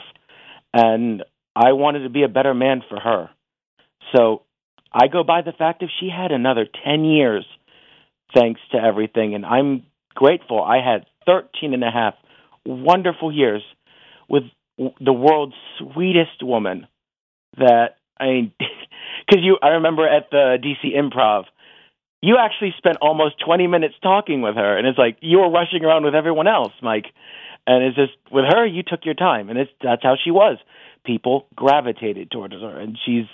C: and I wanted to be a better man for her. So I go by the fact if she had another ten years, thanks to everything, and I'm grateful. I had thirteen and a half wonderful years with the world's sweetest woman that, I mean, because you, I remember at the D C Improv, you actually spent almost twenty minutes talking with her, and it's like you were rushing around with everyone else, Mike. And it's just, with her, you took your time, and it's that's how she was. People gravitated towards her, and she's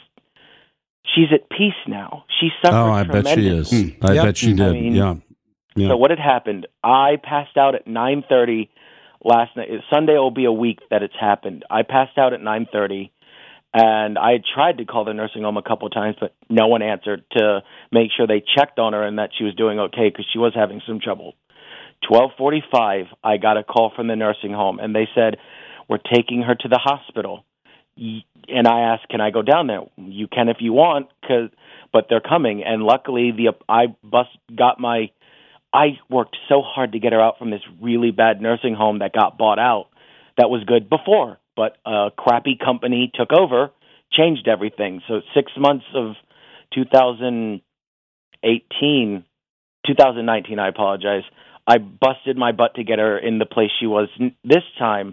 C: she's at peace now. She suffered
B: Oh, I bet she is.
C: tremendously.
B: I bet she did.
C: I mean,
B: yeah. yeah.
C: So what had happened? I passed out at nine thirty last night. Sunday will be a week that it's happened. I passed out at nine thirty, and I had tried to call the nursing home a couple of times, but no one answered to make sure they checked on her and that she was doing okay because she was having some trouble. twelve forty-five, I got a call from the nursing home, and they said, we're taking her to the hospital. And I asked, can I go down there? You can if you want, cause, but they're coming. And luckily, the I bus got my, I worked so hard to get her out from this really bad nursing home that got bought out. That was good before, but a crappy company took over, changed everything. So six months of two thousand eighteen, two thousand nineteen, I apologize, I busted my butt to get her in the place she was n- this time,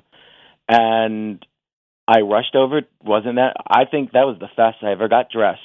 C: and I rushed over. Wasn't that? I think that was the fastest I ever got dressed.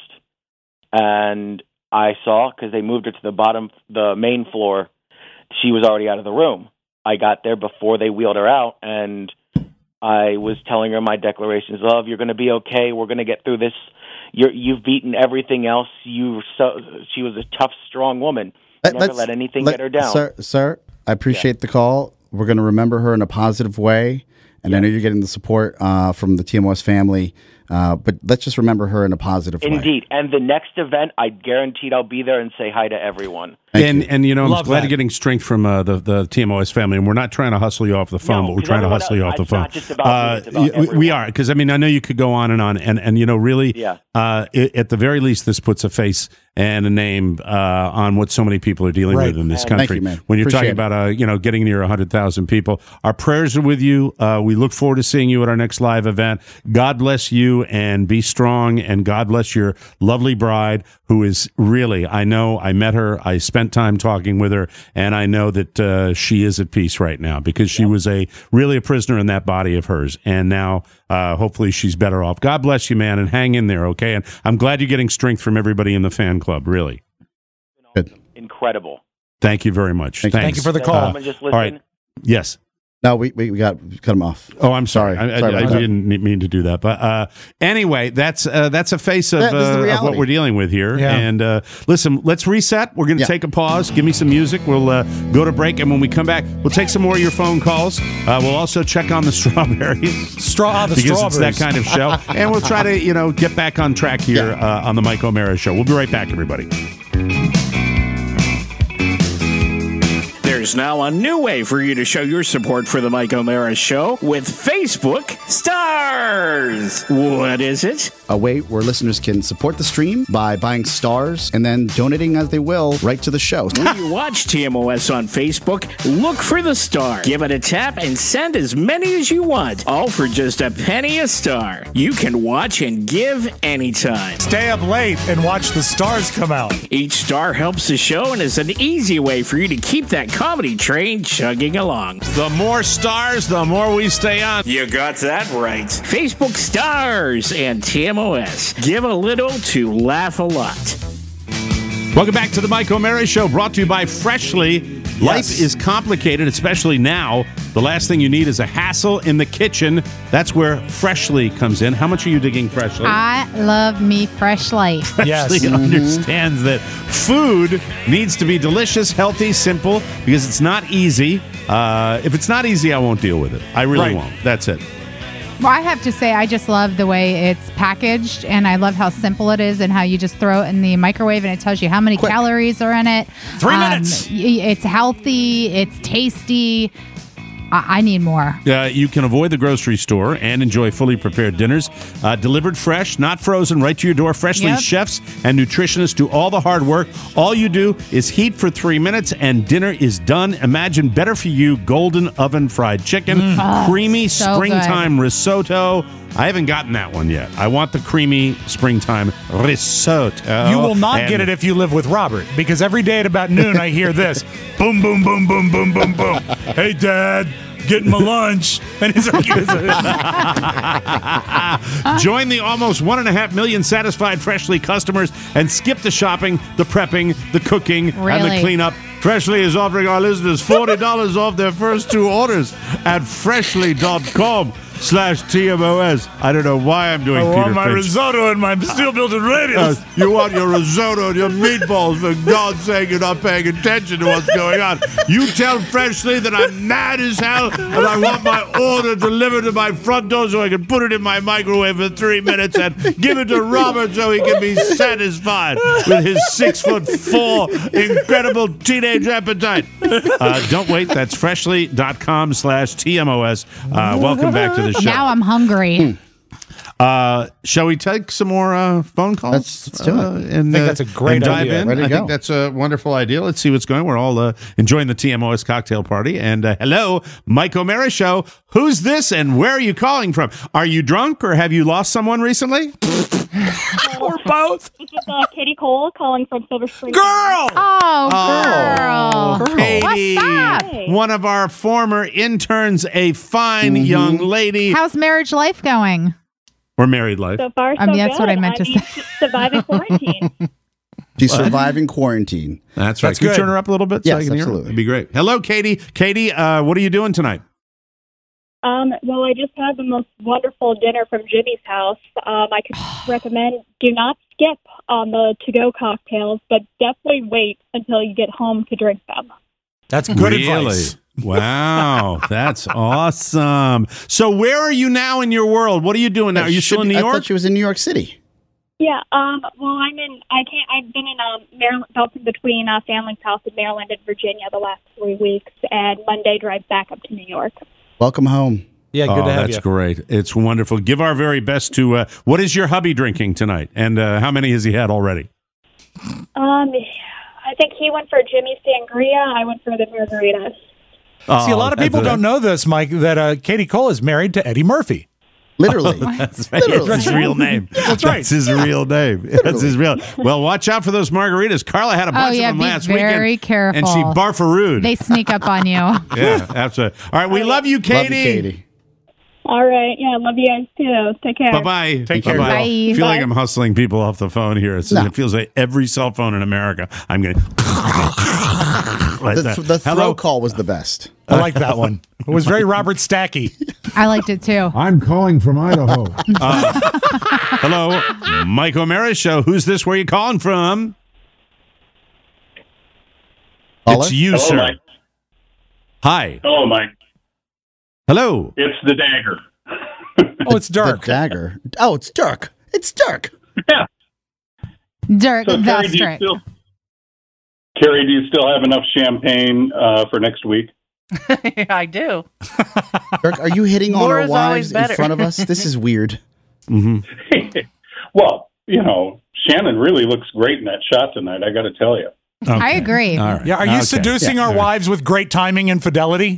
C: And I saw, because they moved her to the bottom, the main floor, she was already out of the room. I got there before they wheeled her out, and I was telling her my declarations. Love, you're going to be okay. We're going to get through this. You're, you've beaten everything else. You so. She was a tough, strong woman.
F: Let-
C: Never
F: let's-
C: let anything
F: let-
C: get her down.
F: Sir, sir, I appreciate the call. We're going to remember her in a positive way. And I know you're getting the support uh, from the T M O S family Uh, but let's just remember her in a positive way.
C: Indeed. And the next event, I guaranteed I'll be there and say hi to everyone.
B: Thank and you. and you know, I'm
E: Love
B: glad
E: that.
B: you're getting strength from uh, the the T M O S family, and we're not trying to hustle you off the phone,
C: No,
B: but we're
C: 'cause
B: trying to
C: everyone
B: hustle you
C: else-
B: off the
C: it's
B: phone.
C: not just about me, it's about
B: y- we- we
C: everyone.
B: are, because I mean, I know you could go on and on, and and you know, really,
C: Yeah.
B: uh, i- at the very least, this puts a face and a name uh, on what so many people are dealing
E: Right.
B: with in this
F: Thank
B: country.
F: you, man.
B: When you're
F: Appreciate
B: talking
F: it.
B: about uh, you know, getting near one hundred thousand people, our prayers are with you. Uh, we look forward to seeing you at our next live event. God bless you, and be strong, and God bless your lovely bride, who is really, I know, I met her, I spent time talking with her, and I know that uh, she is at peace right now, because she was a really a prisoner in that body of hers, and now uh, hopefully she's better off. God bless you, man, and hang in there, okay? And I'm glad you're getting strength from everybody in the fan club, really.
F: Good.
C: Incredible.
B: Thank you very much.
F: Thank you.
B: Thanks.
E: Thank you for the
C: So
E: call.
C: someone just
B: All
C: listen.
B: right. Yes.
F: No, we, we, we got we cut him off.
B: Oh, I'm sorry.
F: Sorry.
B: I,
F: Sorry
B: I,
F: about
B: I
F: that.
B: didn't mean to do that. But uh, anyway, that's uh, that's a face of,
F: Yeah, this is the
B: uh, of
F: reality.
B: what we're dealing with here.
E: Yeah.
B: And uh, listen, let's reset. We're going to
F: Yeah.
B: take a pause. Give me some music. We'll uh, go to break. And when we come back, we'll take some more of your phone calls. Uh, we'll also check on the strawberries.
E: Straw, the
B: because
E: strawberries.
B: it's that kind of show. And we'll try to, you know, get back on track here uh, on the Mike O'Mara Show. We'll be right back, everybody.
O: There's now a new way for you to show your support for the Mike O'Mara Show with Facebook Stars. What is it?
F: A way where listeners can support the stream by buying stars and then donating as they will right to the show.
O: When you watch T M O S on Facebook, look for the star. Give it a tap and send as many as you want, all for just a penny a star. You can watch and give anytime.
E: Stay up late and watch the stars come out.
O: Each star helps the show and is an easy way for you to keep that comedy train chugging along.
B: The more stars, the more we stay on.
O: You got that right. Facebook Stars and T M O S. Give a little to laugh a lot.
B: Welcome back to the Mike O'Mara Show, brought to you by Freshly. Life is complicated, especially now. The last thing you need is a hassle in the kitchen. That's where Freshly comes in. How much are you digging Freshly?
G: I love me Freshly.
B: Freshly understands that food needs to be delicious, healthy, simple, because it's not easy. Uh, if it's not easy, I won't deal with it. I really
E: Right.
B: won't. That's it.
G: Well, I have to say, I just love the way it's packaged, and I love how simple it is, and how you just throw it in the microwave, and it tells you how many calories are in it.
E: Three
G: Um,
E: minutes.
G: y- It's healthy. It's tasty. I, I need more.
B: Uh, you can avoid the grocery store and enjoy fully prepared dinners. Uh, delivered fresh, not frozen, right to your door. Freshly
G: Yep.
B: chefs and nutritionists do all the hard work. All you do is heat for three minutes and dinner is done. Imagine better for you golden oven fried chicken,
G: Oh,
B: creamy
G: so
B: springtime risotto. I haven't gotten that one yet. I want the creamy springtime risotto.
E: You will not
B: And-
E: get it if you live with Robert, because every day at about noon I hear this boom, boom, boom, boom, boom, boom, boom. Hey, Dad, getting my lunch. And it's like,
B: Join the almost one and a half million satisfied Freshly customers and skip the shopping, the prepping, the cooking, and the
G: Really?
B: cleanup. Freshly is offering our listeners forty dollars off their first two orders at freshly.com slash TMOS. I don't know why I'm doing
E: I
B: Peter
E: want my
B: Finch.
E: risotto and my steel built-in radius.
B: Uh, you want your risotto and your meatballs. For God's sake, you're not paying attention to what's going on. You tell Freshly that I'm mad as hell and I want my order delivered to my front door so I can put it in my microwave for three minutes and give it to Robert so he can be satisfied with his six foot four incredible teenage appetite. Uh, don't wait. That's freshly.com slash TMOS. Uh, welcome back to the show.
G: Now I'm hungry.
B: Uh, shall we take some more uh, phone calls?
F: Let's- let's do it.
B: Uh, and,
E: I think
B: uh,
E: that's a great
B: and dive
E: idea.
B: in.
F: Ready to
B: I
F: go.
B: think that's a wonderful idea. Let's see what's going. We're all uh, enjoying the T M O S cocktail party. And uh, hello, Mike O'Mara Show. Who's this and where are you calling from? Are you drunk or have you lost someone recently?
P: Or both. This is uh, Katie Cole calling from Silver Spring.
E: Girl!
G: Oh, girl.
B: Katie,
G: What's up?
B: one of our former interns, a fine
F: Mm-hmm.
B: young lady.
G: How's marriage life going?
B: Or married life.
P: So far, so
G: I mean, that's
P: good.
G: what I meant to
P: mean,
G: say.
P: Surviving quarantine.
F: She's surviving quarantine.
B: That's right.
E: That's
B: Can you
E: good.
B: turn her up a little bit? so
F: Yes,
B: I can hear her?
F: absolutely.
B: That'd be great. Hello, Katie. Katie, uh, what are you doing tonight?
P: Um, well, I just had the most wonderful dinner from Jimmy's house. Um, I could recommend do not skip on the to-go cocktails, but definitely wait until you get home to drink them.
E: That's good
B: Really?
E: advice.
B: Wow, that's awesome. So where are you now in your world? What are you doing now? Are you still in New
F: I
B: York?
F: thought she was in New York City.
P: Yeah. Um. Well, I'm in. I can't. I've been in um Maryland, bouncing between uh, family's house in Maryland and Virginia the last three weeks, and Monday drive back up to New York.
F: Welcome home.
E: Yeah, good
B: oh,
E: to have
B: that's
E: you.
B: great. It's wonderful. Give our very best to, uh, what is your hubby drinking tonight? And uh, how many has he had already?
P: Um, I think he went for Jimmy's Sangria. I went for the margaritas.
E: See, a lot of
B: Oh,
E: people
B: that's-
E: don't know this, Mike, that uh, Katie Cole is married to Eddie Murphy.
F: Literally.
B: That's right.
F: Literally.
B: That's his real name.
E: That's right.
B: That's his real name. That's his real. Well, watch out for those margaritas. Carla had a bunch
G: Oh, yeah,
B: of them
G: be
B: last
G: very
B: weekend.
G: careful.
B: And she barfarooed.
G: They sneak up on you.
B: Yeah, absolutely. All right, we love you, Katie.
F: Love you, Katie.
P: All right. Yeah. Love you guys too. Take care.
B: Bye bye.
E: Take care.
B: Bye-bye.
G: Bye.
B: I feel like
P: Bye.
B: I'm hustling people off the phone here. It's,
F: No.
B: It feels like every cell phone in America. I'm going like
F: The,
B: that.
F: the throw
B: Hello.
F: call was the best.
E: I like that one. It was very Robert Stacky.
G: I liked it too.
M: I'm calling from Idaho.
B: Uh, hello, Mike O'Mara Show. Who's this? Where are you calling from?
F: Caller?
B: It's you,
Q: Hello,
B: sir.
Q: Mike.
B: Hi.
Q: Hello, Mike.
B: Hello.
Q: It's the dagger.
E: Oh, it's Dirk.
F: The dagger. Oh, it's Dirk. It's Dirk.
Q: Yeah.
G: Dirk
Q: So, Carrie, do you
G: Vestrick.
Q: still, Carrie, do you still have enough champagne uh, for next week?
D: I do.
F: Dirk, are you hitting on
D: More
F: our
D: is always
F: wives in
D: better.
F: front of us? This is weird.
B: Mm-hmm.
Q: Well, you know, Shannon really looks great in that shot tonight, I got to tell you.
G: I agree.
B: All right.
E: Yeah, are you
B: Okay.
E: seducing
B: Yeah.
E: our
B: All right.
E: wives with great timing and fidelity?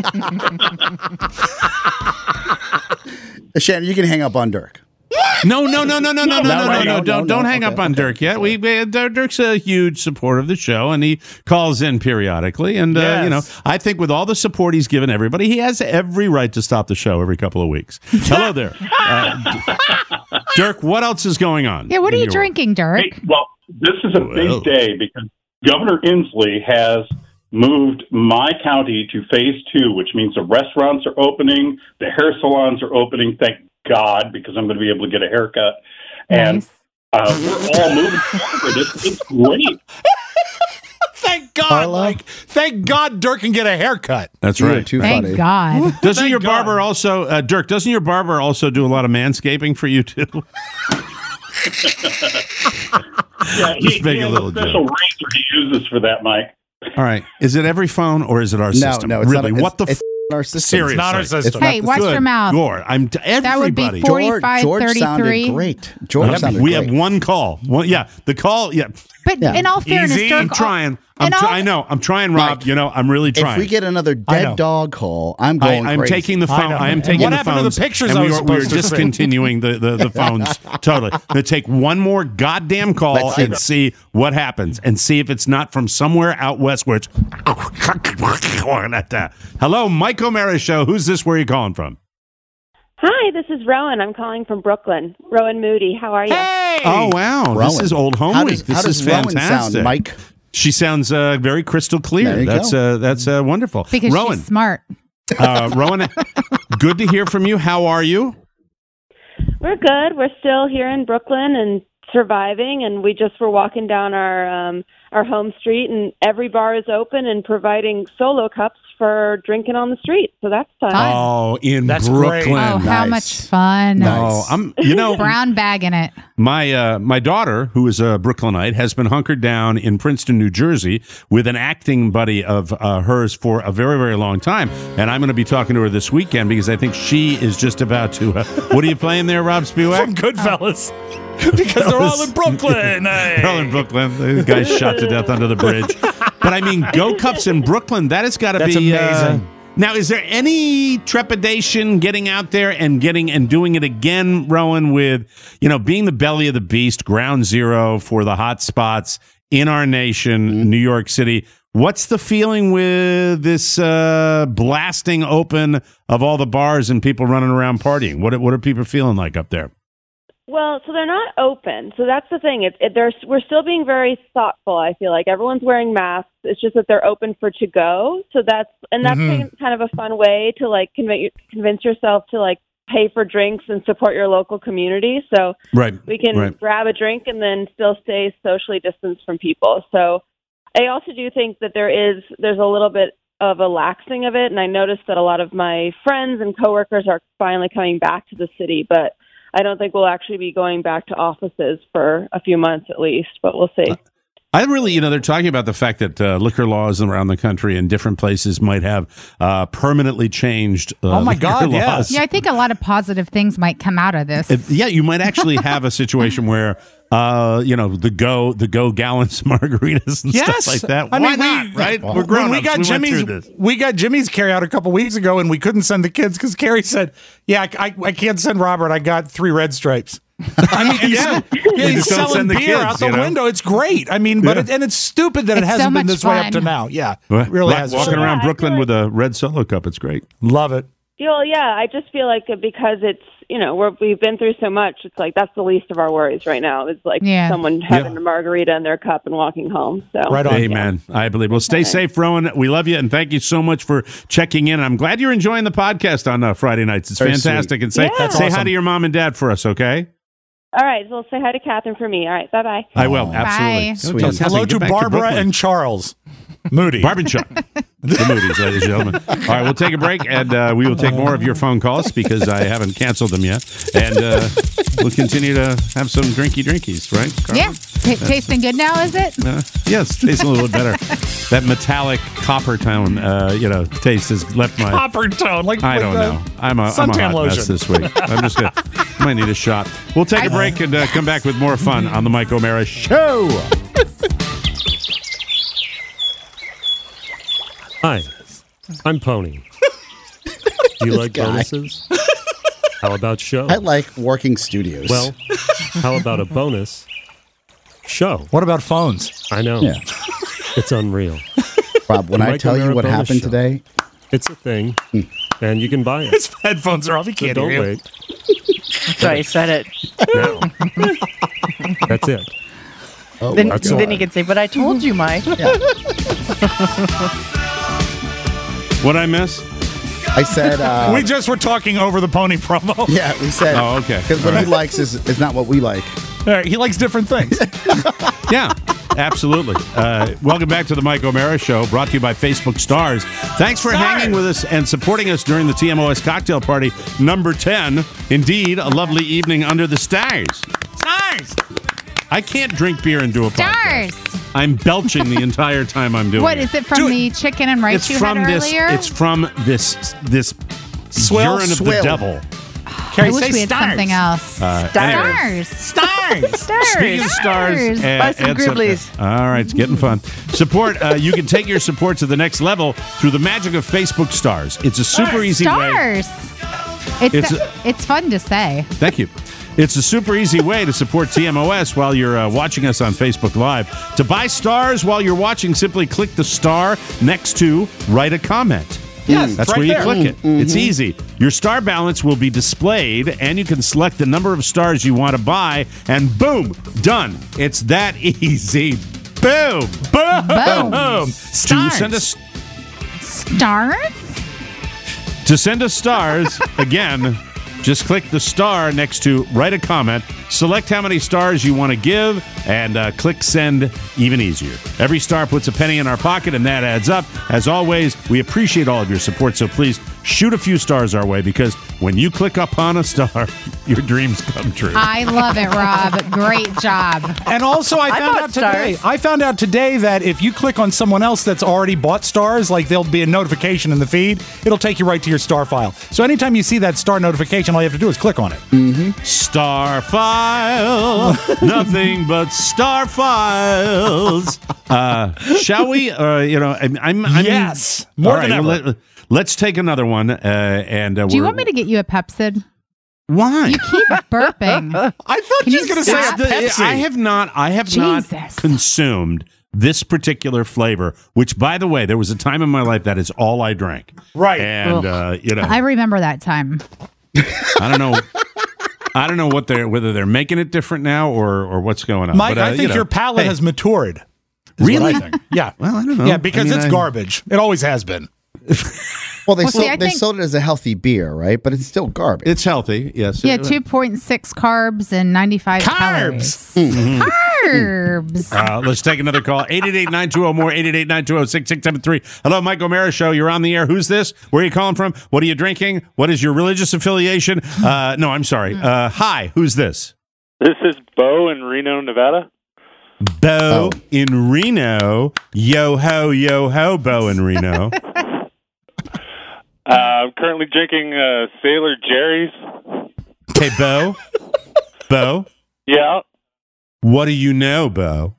F: Shannon, you can hang up on Dirk.
B: No, no, no, no, no, no, no, no, no,
F: no,
B: no,
F: no,
B: Don't
F: no,
B: don't hang
F: okay,
B: up on
F: okay,
B: Dirk yet. We we- Dirk's a huge supporter of the show, and he calls in periodically. And uh,
E: Yes.
B: you know, I think with all the support he's given everybody, he has every right to stop the show every couple of weeks. Hello there, uh, D- Dirk. What else is going on?
G: Yeah, what are
B: in
G: you
B: your
G: drinking, Dirk?
Q: Hey, well, this is a
B: Whoa.
Q: big day because Governor Inslee has moved my county to phase two, which means the restaurants are opening, the hair salons are opening. Thank God, because I'm going to be able to get a haircut. And
G: Nice.
Q: uh, we're all moving forward. It's, it's great.
E: Thank God,
F: Carla?
E: Mike. Thank God Dirk can get a haircut.
B: That's
F: You're
B: right.
F: too
G: Thank
F: funny.
G: God.
B: Doesn't
E: Thank
B: your
E: God.
B: barber also, uh, Dirk? Doesn't your barber also do a lot of manscaping for you too?
Q: Yeah, he,
B: Just
Q: he
B: make a
Q: has a
B: little
Q: special
B: joke.
Q: razor he uses for that, Mike.
B: All right. Is it every phone or is it our
F: No,
B: system?
F: no, it's
B: really?
F: not.
B: what the?
F: It's,
B: F-
F: it's our system.
B: Seriously.
E: It's not our system.
F: not
G: Hey,
F: the
G: watch
B: Good
G: your mouth.
B: Lord, I'm t-
G: That would be
B: everybody.
G: forty-
F: George,
G: forty-five,
F: George sounded
G: thirty-three.
F: great. George
B: Yep,
F: sounded
B: we
F: great.
B: have one call. One, yeah, the call. Yeah,
G: But
F: Yeah.
G: in all fairness,
E: Easy.
G: Dirk,
B: I'm trying. I'm
G: in all-
B: try- I know. I'm trying, Rob.
F: Mike,
B: you know, I'm really trying.
F: If we get another
E: I know.
F: dead dog call, I'm
B: I,
F: going
B: I'm
F: crazy.
B: taking the
E: I
B: phone.
E: know.
B: I, am
E: And
B: taking
E: what
B: the
E: happened to the
B: phones.
E: pictures
B: and
E: I
B: we
E: was
B: are, we're
E: supposed to send?
B: discontinuing the, the, the phones totally. I'm going to take one more goddamn call
F: Let's see.
B: and see what happens, and see if it's not from somewhere out west where it's. Hello, Mike O'Mara Show. Who's this? Where are you calling from?
R: Hi, this is Rowan. I'm calling from Brooklyn. Rowan Moody. How are you?
E: Hey!
B: Oh wow, this
F: Rowan.
B: is old home
F: How
B: week.
F: does-
B: This
F: how
B: is
F: does Rowan
B: fantastic.
F: sound, Mike?
B: She sounds uh, very crystal clear.
F: There you
B: That's
F: go.
B: uh, that's uh, wonderful.
G: because
B: Rowan,
G: she's smart.
B: uh, Rowan, good to hear from you. How are you?
R: We're good. We're still here in Brooklyn and surviving, and we just were walking down our um, our home street, and every bar is open and providing solo cups for drinking on the street. So that's fun.
B: Oh, in
E: That's
B: Brooklyn.
E: great.
G: Oh, how
F: Nice.
G: much fun.
B: Oh, I'm. You know,
G: Brown bag in it.
B: my uh, my daughter, who is a Brooklynite, has been hunkered down in Princeton, New Jersey, with an acting buddy of uh, hers for a very, very long time. And I'm going to be talking to her this weekend because I think she is just about to. Uh, what are you playing there, Rob Spivak?
E: From Goodfellas. Because they're all in Brooklyn. Hey.
B: They're all in Brooklyn. The guy shot to death under the bridge. But I mean, Go Cups in Brooklyn. That has got to
E: That's
B: be
E: amazing.
B: Uh, now, is there any trepidation getting out there and getting and doing it again, Rowan? With you know, being the belly of the beast, ground zero for the hot spots in our nation,
F: Mm-hmm.
B: New York City. What's the feeling with this uh, blasting open of all the bars and people running around partying? What what are people feeling like up there?
R: Well, so they're not open. So that's the thing. It's it, there's we're still being very thoughtful. I feel like everyone's wearing masks. It's just that they're open for to go. So that's and that's
B: Mhm.
R: kind of a fun way to like convince convince yourself to like pay for drinks and support your local community. So
B: Right.
R: we can
B: Right.
R: grab a drink and then still stay socially distanced from people. So I also do think that there is there's a little bit of a laxing of it, and I noticed that a lot of my friends and coworkers are finally coming back to the city, but I don't think we'll actually be going back to offices for a few months at least, but we'll see.
B: I really, you know, they're talking about the fact that uh, liquor laws around the country in different places might have uh, permanently changed. Uh,
E: Oh my
B: liquor
E: God,
B: laws.
E: yes.
G: Yeah, I think a lot of positive things might come out of this.
B: It- yeah, you might actually have a situation where, uh, you know, the go the go gallons of margaritas and
E: Yes,
B: stuff like that.
E: I
B: Why
E: mean,
B: not?
E: we,
B: Right?
E: When
B: We're grown
E: we got
B: we went
E: Jimmy's,
B: through this.
E: we got Jimmy's carry out a couple weeks ago, and we couldn't send the kids because Carrie said, "Yeah, I, I, I can't send Robert. I got three red stripes." I mean, he's,
B: Yeah.
E: yeah,
B: You
E: he's
B: just don't
E: selling
B: send the
E: beer
B: kids,
E: out the
B: you know?
E: window. It's great. I mean, but
B: Yeah.
E: it, and it's stupid that it
G: It's so
E: hasn't been
G: much
E: this way up to
G: fun.
E: now. Yeah,
B: Well,
E: it really
B: wa-
E: has.
B: walking around
R: Yeah, I
B: Brooklyn
R: feel
B: with a red Solo cup. It's great.
E: Love it.
R: Well, yeah, I just feel like because it's, you know, we're, we've been through so much, it's like that's the least of our worries right now. It's like
G: Yeah.
R: someone having a margarita in their cup and walking home. So
E: Right on.
B: Amen. I believe. Well, stay safe, Rowan. We love you, and thank you so much for checking in. I'm glad you're enjoying the podcast on uh, Friday nights. It's
F: Very
B: fantastic.
F: sweet.
B: And say,
R: Yeah. That's
B: say hi
E: awesome.
B: to your mom and dad for us, okay?
R: All right, so say hi to Catherine for me. All right, bye bye.
B: I will. Absolutely.
G: Bye.
F: Sweet.
B: Fantastic.
E: Hello
B: Get
E: to
B: back
E: Barbara
B: Brooklyn.
E: and Charles Moody.
B: Barb and Chuck. The Moody's, ladies and gentlemen. All right, we'll take a break, and uh, we will take more of your phone calls because I haven't canceled them yet. And uh, we'll continue to have some drinky drinkies, right, Carla?
G: Yeah. T- tasting good now, is it?
B: Uh, yes, tastes a little bit better. That metallic copper tone, uh, you know, taste has left my...
E: Copper tone, like
B: I
E: like
B: don't
E: the
B: know. I'm a, I'm a
E: suntan
B: hot
E: lotion.
B: mess this week. I'm just gonna might need a shot. We'll take a break and uh, come back with more fun on the Mike O'Mara Show.
S: Hi, I'm Pony. Do you like
F: guy.
S: bonuses? How about show?
F: I like working studios.
S: Well, how about a bonus show?
E: What about phones?
S: I know.
F: Yeah.
S: It's unreal.
F: Rob, when
S: The
F: I
S: Mike
F: tell you
S: O'Mara
F: what
S: bonus
F: happened
S: show.
F: today,
S: It's a thing, and you can buy it.
E: His headphones are off. He
S: So
E: can't
S: don't
E: hear you.
S: wait.
D: That's why I said it.
S: Now. That's it.
F: oh,
D: Then,
F: my
S: That's
F: God.
D: then he can say, "But I told you, Mike."
B: What I miss?
F: I said, uh,
E: we just were talking over the pony promo.
F: yeah, we said,
B: Oh, okay.
F: because what he likes is, is not what we like.
E: All right, he likes different things.
B: Yeah, absolutely. Uh, welcome back to the Mike O'Mara Show, brought to you by Facebook Stars. Thanks for
E: Stars.
B: hanging with us and supporting us during the T M O S Cocktail Party number ten. Indeed, a lovely evening under the stars.
E: Stars.
B: I can't drink beer and do a podcast.
G: Stars.
B: I'm belching the entire time I'm doing
G: What
B: it.
G: is it from the chicken and rice
B: It's
G: you
B: from
G: had
B: this.
G: earlier?
B: It's from this this
E: Swill?
B: urine of
F: Swill.
B: the devil.
G: I
E: Carrie,
G: wish
E: say
G: we had
E: stars.
G: something else.
B: Uh, anyway.
G: Stars.
E: Stars.
D: Stars.
B: Speaking of stars,
G: Stars.
B: uh,
D: Buy some
B: and
D: Griblies.
B: all right, it's getting fun. Support. Uh, you can take your support to the next level through the magic of Facebook Stars. It's a super easy way.
G: Stars. It's
B: It's
G: it's, fun to say.
B: Thank you. It's a super easy way to support T M O S while you're uh, watching us on Facebook Live. To buy stars while you're watching, simply click the star next to write a comment.
E: Yes,
B: That's
E: right
B: where you
E: there.
B: click it.
F: Mm-hmm.
B: It's easy. Your star balance will be displayed, and you can select the number of stars you want to buy, and boom, done. It's that easy. Boom, boom,
G: Boom.
B: To
E: Stars.
B: send us
G: Stars?
B: to send us stars again. Just click the star next to write a comment, select how many stars you want to give, and uh, click send, even easier. Every star puts a penny in our pocket, and that adds up. As always, we appreciate all of your support, so please shoot a few stars our way, because when you click upon a star, your dreams come true.
G: I love it, Rob. Great job.
E: And also, I
D: I
E: found
D: bought
E: out today.
D: stars.
E: I found out today that if you click on someone else that's already bought stars, like there'll be a notification in the feed, it'll take you right to your star file. So anytime you see that star notification, all you have to do is click on it.
B: Star file, nothing but star files. Uh, shall we? Uh, you know, I'm. I'm, I'm
E: Yes, more
B: all
E: than
B: well,
E: ever.
B: let, let's take another one. Uh, and uh,
G: Do you
B: we're-
G: want me to get you a Pepsid?
B: Why?
G: You keep burping.
E: I thought
G: Can
E: you
G: you
E: was going to say
G: stop?
E: a Pepsi.
B: I have not. I have not
G: Jesus.
B: consumed this particular flavor. Which, by the way, there was a time in my life that is all I drank.
E: Right.
B: And uh, you know,
G: I remember that time.
B: I don't know. I don't know what they're whether they're making it different now or or what's going on.
E: Mike,
B: But, uh,
E: I think
B: you know,
E: your palate
B: hey,
E: has matured. is what
B: Really?
E: I think. Yeah.
B: Well, I don't know.
E: Yeah, because
B: I mean,
E: it's
B: I-
E: garbage. It always has been.
F: Well, they,
G: Well, see,
F: sold,
G: I
F: they
G: think-
F: sold it as a healthy beer, right? But it's still garbage.
B: It's healthy. Yes.
G: Yeah, two point six carbs and ninety-five
E: Carbs.
G: calories.
B: Mhm.
G: Carbs. Herbs.
B: Uh, let's take another call. eight eight eight, nine two zero, more. eight eight eight, nine two zero, six six seven three. Hello, Mike O'Mara Show. You're on the air. Who's this? Where are you calling from? What are you drinking? What is your religious affiliation? Uh, no, I'm sorry. Uh, hi, who's this?
T: This is Bo in Reno, Nevada.
B: Bo in Reno. Yo ho, yo ho, Bo in Reno.
T: Uh, I'm currently drinking uh, Sailor Jerry's.
B: Hey, Bo. Bo.
T: Yeah.
B: What do you know, Bo?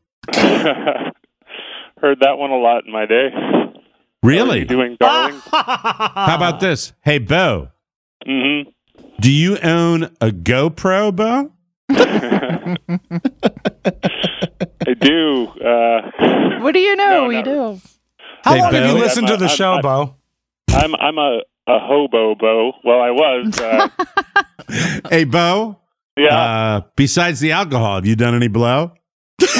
T: Heard that one a lot in my day.
B: Really?
T: How are you doing, darling?
B: How about this? Hey, Bo.
T: Mm-hmm.
B: Do you own a GoPro, Bo?
T: I do. Uh,
D: what do you know?
T: no,
D: we
T: no.
D: do.
E: How
B: Hey,
E: long have
B: Bo?
E: you listened
T: I'm
E: to
T: a-
E: the
T: I'm-
E: show,
T: I'm-
E: Bo?
T: I'm I'm a, a hobo, Bo. Well, I was. Uh,
B: Hey, Bo.
T: Yeah.
B: Uh, besides the alcohol, have you done any blow?
T: that's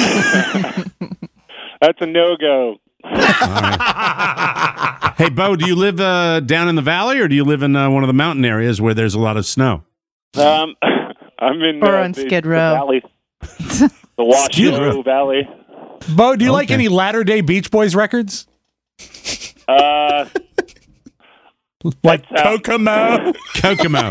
T: a no-go.
B: Hey, Bo, do you live uh, down in the valley or do you live in uh, one of the mountain areas where there's a lot of snow?
T: Um, I'm in
D: Or
T: uh,
D: on
T: the,
D: Skid
T: the
D: Row.
T: valley, the Washoe
B: Row.
T: Valley.
E: Bo, do you like
B: Okay.
E: any latter day Beach Boys records?
T: Uh,
E: Like
T: That's, uh,
E: Kokomo?
B: Kokomo.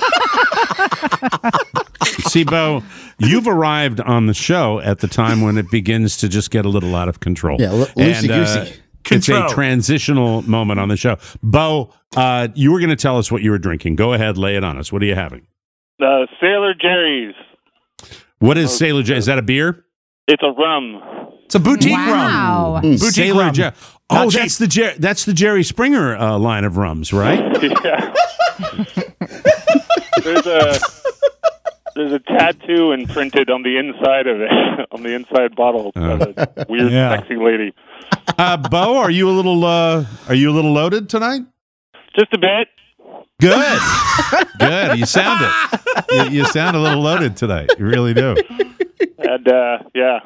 B: See, Bo, you've arrived on the show at the time when it begins to just get a little out of control.
F: Yeah, lo-
B: And, uh,
F: loosey-goosey.
B: It's a
E: Control.
B: transitional moment on the show. Bo, uh, you were going to tell us what you were drinking. Go ahead, lay it on us. What are you having?
T: uh, Sailor Jerry's.
B: What is Sailor J? Is that a beer?
T: It's a rum.
E: It's a boutique
G: Wow.
E: rum.
B: Mm,
E: Boutique
B: Sailor
E: rum.
B: J.
E: Not
B: Oh,
E: cheap.
B: that's the Jer- that's the Jerry Springer uh, line of rums, right?
T: Yeah. There's a there's a tattoo imprinted on the inside of it, on the inside bottle. Of a weird,
E: Yeah.
T: sexy lady.
B: Uh, Bo, are you a little uh, are you a little loaded tonight?
T: Just a bit.
B: Good, good. You sound it. You, you sound a little loaded tonight. You really do.
T: And uh, yeah.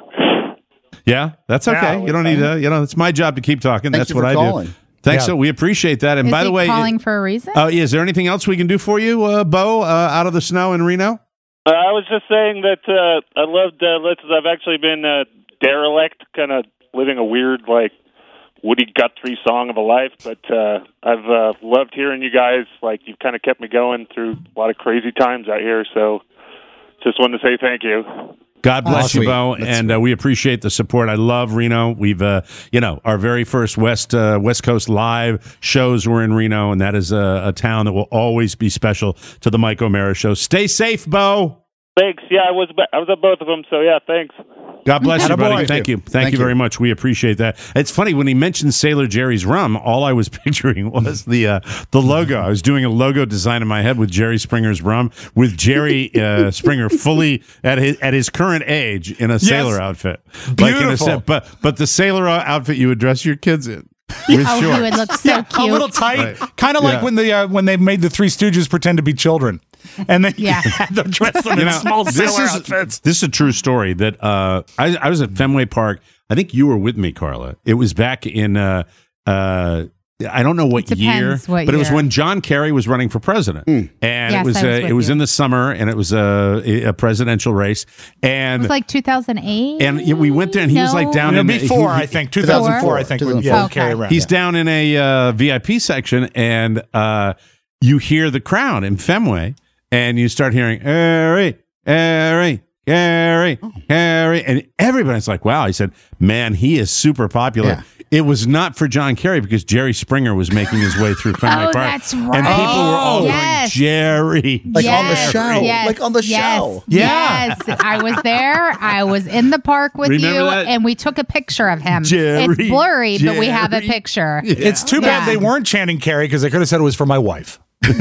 B: Yeah, that's okay.
E: Yeah,
B: you don't need to. You know, it's my job to keep talking.
F: Thank
B: that's
F: you
B: what
F: for
B: I
F: calling.
B: do. Thanks.
E: Yeah.
B: So we appreciate that. And
G: Is
B: by
G: he
B: the way,
G: calling for a reason?
B: uh, yeah, is there anything else we can do for you, uh, Bo, uh, out of the snow in Reno?
T: Uh, I was just saying that uh, I loved uh, Let's. I've actually been uh, derelict, kind of living a weird, like, Woody Guthrie song of a life, but uh, I've uh, loved hearing you guys. Like, you've kind of kept me going through a lot of crazy times out here, so just wanted to say thank you.
B: God bless
F: Oh,
B: you,
F: sweet.
B: Bo,
F: That's
B: and uh, we appreciate the support. I love Reno. We've, uh, you know, our very first West uh, West Coast live shows were in Reno, and that is a, a town that will always be special to the Mike O'Mara Show. Stay safe, Bo.
T: Thanks. Yeah, I was I was at both of them, so yeah, thanks.
B: God bless you,
E: Attaboy.
B: buddy. Thank you. Thank,
F: Thank
B: you
F: you.
B: very much. We appreciate that. It's funny when he mentioned Sailor Jerry's rum, all I was picturing was the uh, the logo. I was doing a logo design in my head with Jerry Springer's rum, with Jerry uh, Springer fully at his at his current age in a sailor outfit. Like in a
E: Beautiful.
B: set, but but the sailor outfit you would dress your kids in. With
G: Oh,
B: shorts.
G: he would look so
E: Yeah,
G: cute.
E: a little tight,
B: Right.
E: kind of like
B: Yeah.
E: when the uh, when they made the Three Stooges pretend to be children, and then
G: Yeah.
E: had them dress them
B: You
E: in
B: know,
E: small
B: this
E: sailor
B: is,
E: outfits.
B: This is a true story that uh, I, I was at Fenway Park. I think you were with me, Carla. It was back in, uh, uh, I don't know what
G: It
B: year,
G: depends what
B: but it was
G: year.
B: when John Kerry was running for president. And
G: Yes,
B: it was,
G: I was
B: uh,
G: with
B: it was
G: you.
B: in the summer, and it was a, a presidential race.
G: It
B: And
G: was like two thousand eight.
B: and yeah, we went there, and he was like
G: No.
B: down
E: You know,
B: in
E: before
B: he-
E: I think two thousand four. I think when
F: two thousand four.
E: yeah,
G: Okay.
E: carry around.
B: He's down in a uh, V I P section, and uh, you hear the crowd in Fenway, and you start hearing Harry, Harry, Harry, Harry, and everybody's like, "Wow!" He said, "Man, he is super popular."
F: Yeah.
B: It was not for John Kerry because Jerry Springer was making his way through Fenway
G: Oh,
B: Park,
G: that's
B: and
G: right.
B: people were all
G: Yes.
B: going, "Jerry."
F: Like on the
G: Yes,
F: show.
G: yes,
F: Like on the
G: yes,
F: show.
B: Yeah.
G: Yes, I was there. I was in the park with
B: Remember
G: you,
B: that?
G: and we took a picture of him.
B: Jerry,
G: it's blurry, but we have a
B: Jerry.
G: picture.
E: It's too bad
G: Yeah.
E: they weren't chanting Carrie because they could have said it was for my wife.
B: Those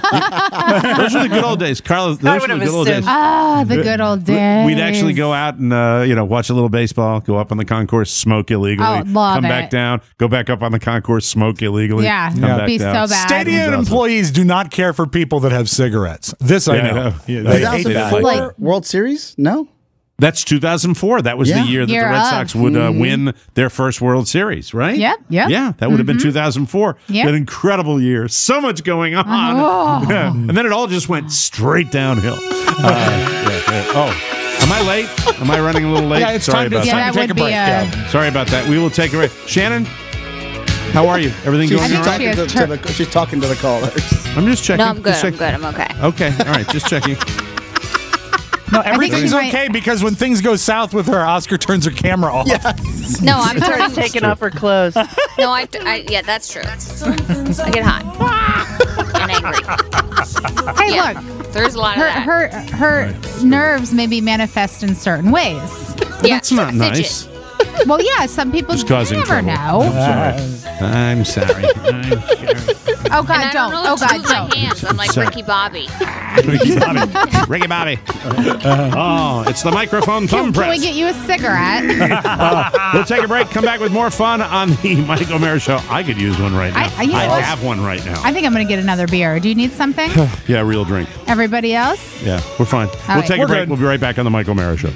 B: were the good old days, Carla. Those were the good old days.
G: Ah, the good old days.
B: We'd actually go out and uh, you know watch a little baseball, go up on the concourse, smoke illegally,
G: Oh, love
B: come
G: it.
B: back down, go back up on the concourse, smoke illegally.
G: Yeah,
B: come
G: it'd
B: back
G: be
B: down.
G: so bad.
E: Stadium
B: It was awesome.
E: employees do not care for people that have cigarettes. This I
B: Yeah, I
E: know.
B: know.
E: Yeah,
B: They
E: they hate
F: two thousand
E: that.
F: four
G: Like-
F: World Series? No?
B: That's two thousand four. That was
F: Yeah.
B: the year that
G: Year
B: the Red
G: of.
B: Sox would uh, win their first World Series, right?
G: Yep, yep.
B: Yeah, that would have been
G: Mhm.
B: two thousand four.
G: Yep.
B: An incredible year. So much going on.
G: Oh.
B: Yeah. And then it all just went straight downhill. Uh, yeah, yeah. Oh, Am I late? Am I running a little late?
E: Yeah, it's
B: Sorry
E: time to,
B: about
E: it's
B: that.
E: time to take a break. Yeah.
B: Sorry about that. We will take a break. Shannon, how are you? Everything
F: She's,
B: going
F: she's
B: all
F: talking
B: right?
F: to, to the, she's talking to the callers.
B: I'm just checking.
H: No, I'm good.
B: Just
H: I'm
B: checking.
H: good. I'm okay.
B: Okay. All right. Just checking.
E: No, everything's
G: might-
E: okay because when things go south with her, Oscar turns her camera off.
H: No, I'm
D: Starts
H: turning.
D: taking off her clothes.
H: No, I, I. Yeah, that's true. I get hot and angry.
G: Hey,
H: Yeah,
G: look.
H: There's a lot
G: Her
H: of that.
G: her her nerves maybe manifest in certain ways.
H: Yeah,
B: That's not
H: fidget.
B: nice.
G: Well, yeah, some people
B: Just causing
G: you never
B: trouble.
G: know.
B: I'm sorry. I'm sorry.
G: Oh God,
H: And I
G: don't.
H: don't know
G: Oh
H: what to do
G: God,
H: with my
G: don't.
H: hands. I'm like
B: Sorry.
H: Ricky Bobby.
B: Ricky Bobby. Ricky Bobby. Oh, it's the microphone thumb
G: Can, can we
B: press.
G: get you a cigarette?
B: Uh, we'll take a break. Come back with more fun on the Mike O'Mara Show. I could use one right now.
G: I- I- you know what?
B: have one right now.
G: I think I'm gonna get another beer. Do you need something?
B: Yeah, real drink.
G: Everybody else?
B: Yeah, we're fine. we'll
G: right.
B: take
G: We're
B: a break.
G: good.
B: We'll be right back on the Mike O'Mara Show.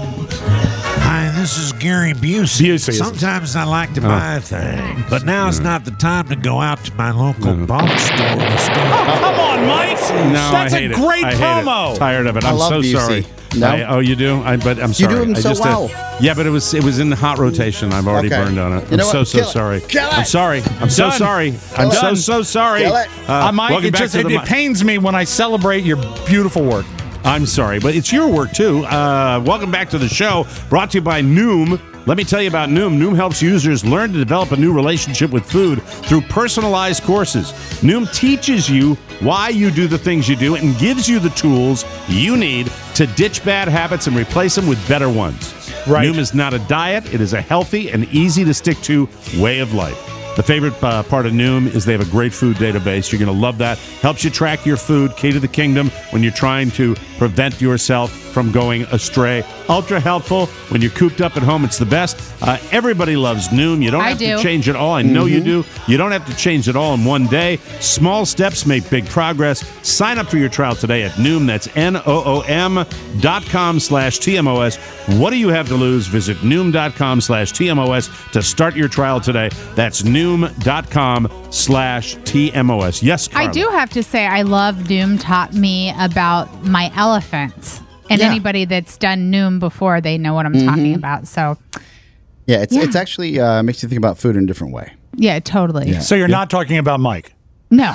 U: Hi, this is Gary Busey.
B: Busey.
U: Sometimes I like to
B: Oh.
U: buy things, but now's not the time to go out to my local box store to store.
E: Oh, come on, Mike.
B: No,
E: That's
B: I hate
E: a
B: it.
E: great
B: I hate
E: promo.
B: it. Tired of it.
F: I
B: I'm
F: love
B: so
F: Busey.
B: sorry.
F: No?
B: I, oh, you do? I, but I'm
F: You do
B: sorry.
F: him
B: I
F: so
B: just, uh,
F: well.
B: yeah, but it was it was in the hot rotation. I've already
F: Okay.
B: burned on it.
F: You
B: I'm
F: know
B: so
F: what?
B: so
F: Kill it.
B: sorry.
F: Kill
B: I'm
F: it.
B: sorry. I'm so
E: Done.
B: sorry. I'm
F: Kill
B: so
F: it.
B: so sorry.
F: Kill it.
E: Uh, Mike,
B: welcome
E: it
B: back
E: just
B: to
E: it,
B: the
E: it
B: Mi-
E: pains me when I celebrate your beautiful work.
B: I'm sorry, but it's your work too. Uh, welcome back to the show, brought to you by Noom. Let me tell you about Noom. Noom helps users learn to develop a new relationship with food through personalized courses. Noom teaches you why you do the things you do and gives you the tools you need to ditch bad habits and replace them with better ones.
E: Right.
B: Noom is not a diet. It is a healthy and easy to stick to way of life. The favorite uh, part of Noom is they have a great food database. You're going to love that. Helps you track your food, key to the kingdom, when you're trying to prevent yourself from going astray. Ultra helpful when you're cooped up at home. It's the best. Uh, everybody loves Noom. You don't
G: I
B: have
G: do.
B: to change it all. I know you do. You don't have to change it all in one day. Small steps make big progress. Sign up for your trial today at Noom. That's N O O M dot com slash T M O S. What do you have to lose? Visit Noom dot com slash T M O S to start your trial today. That's Noom dot com slash T M O S. Yes, Carla.
G: I do have to say, I love Noom taught me about my elephant. And
F: Yeah.
G: anybody that's done Noom before, they know what I'm talking about. So,
F: Yeah, it's
G: Yeah.
F: it's actually uh, makes you think about food in a different way.
G: yeah, totally.
F: Yeah.
E: So you're not talking about Mike.
G: No.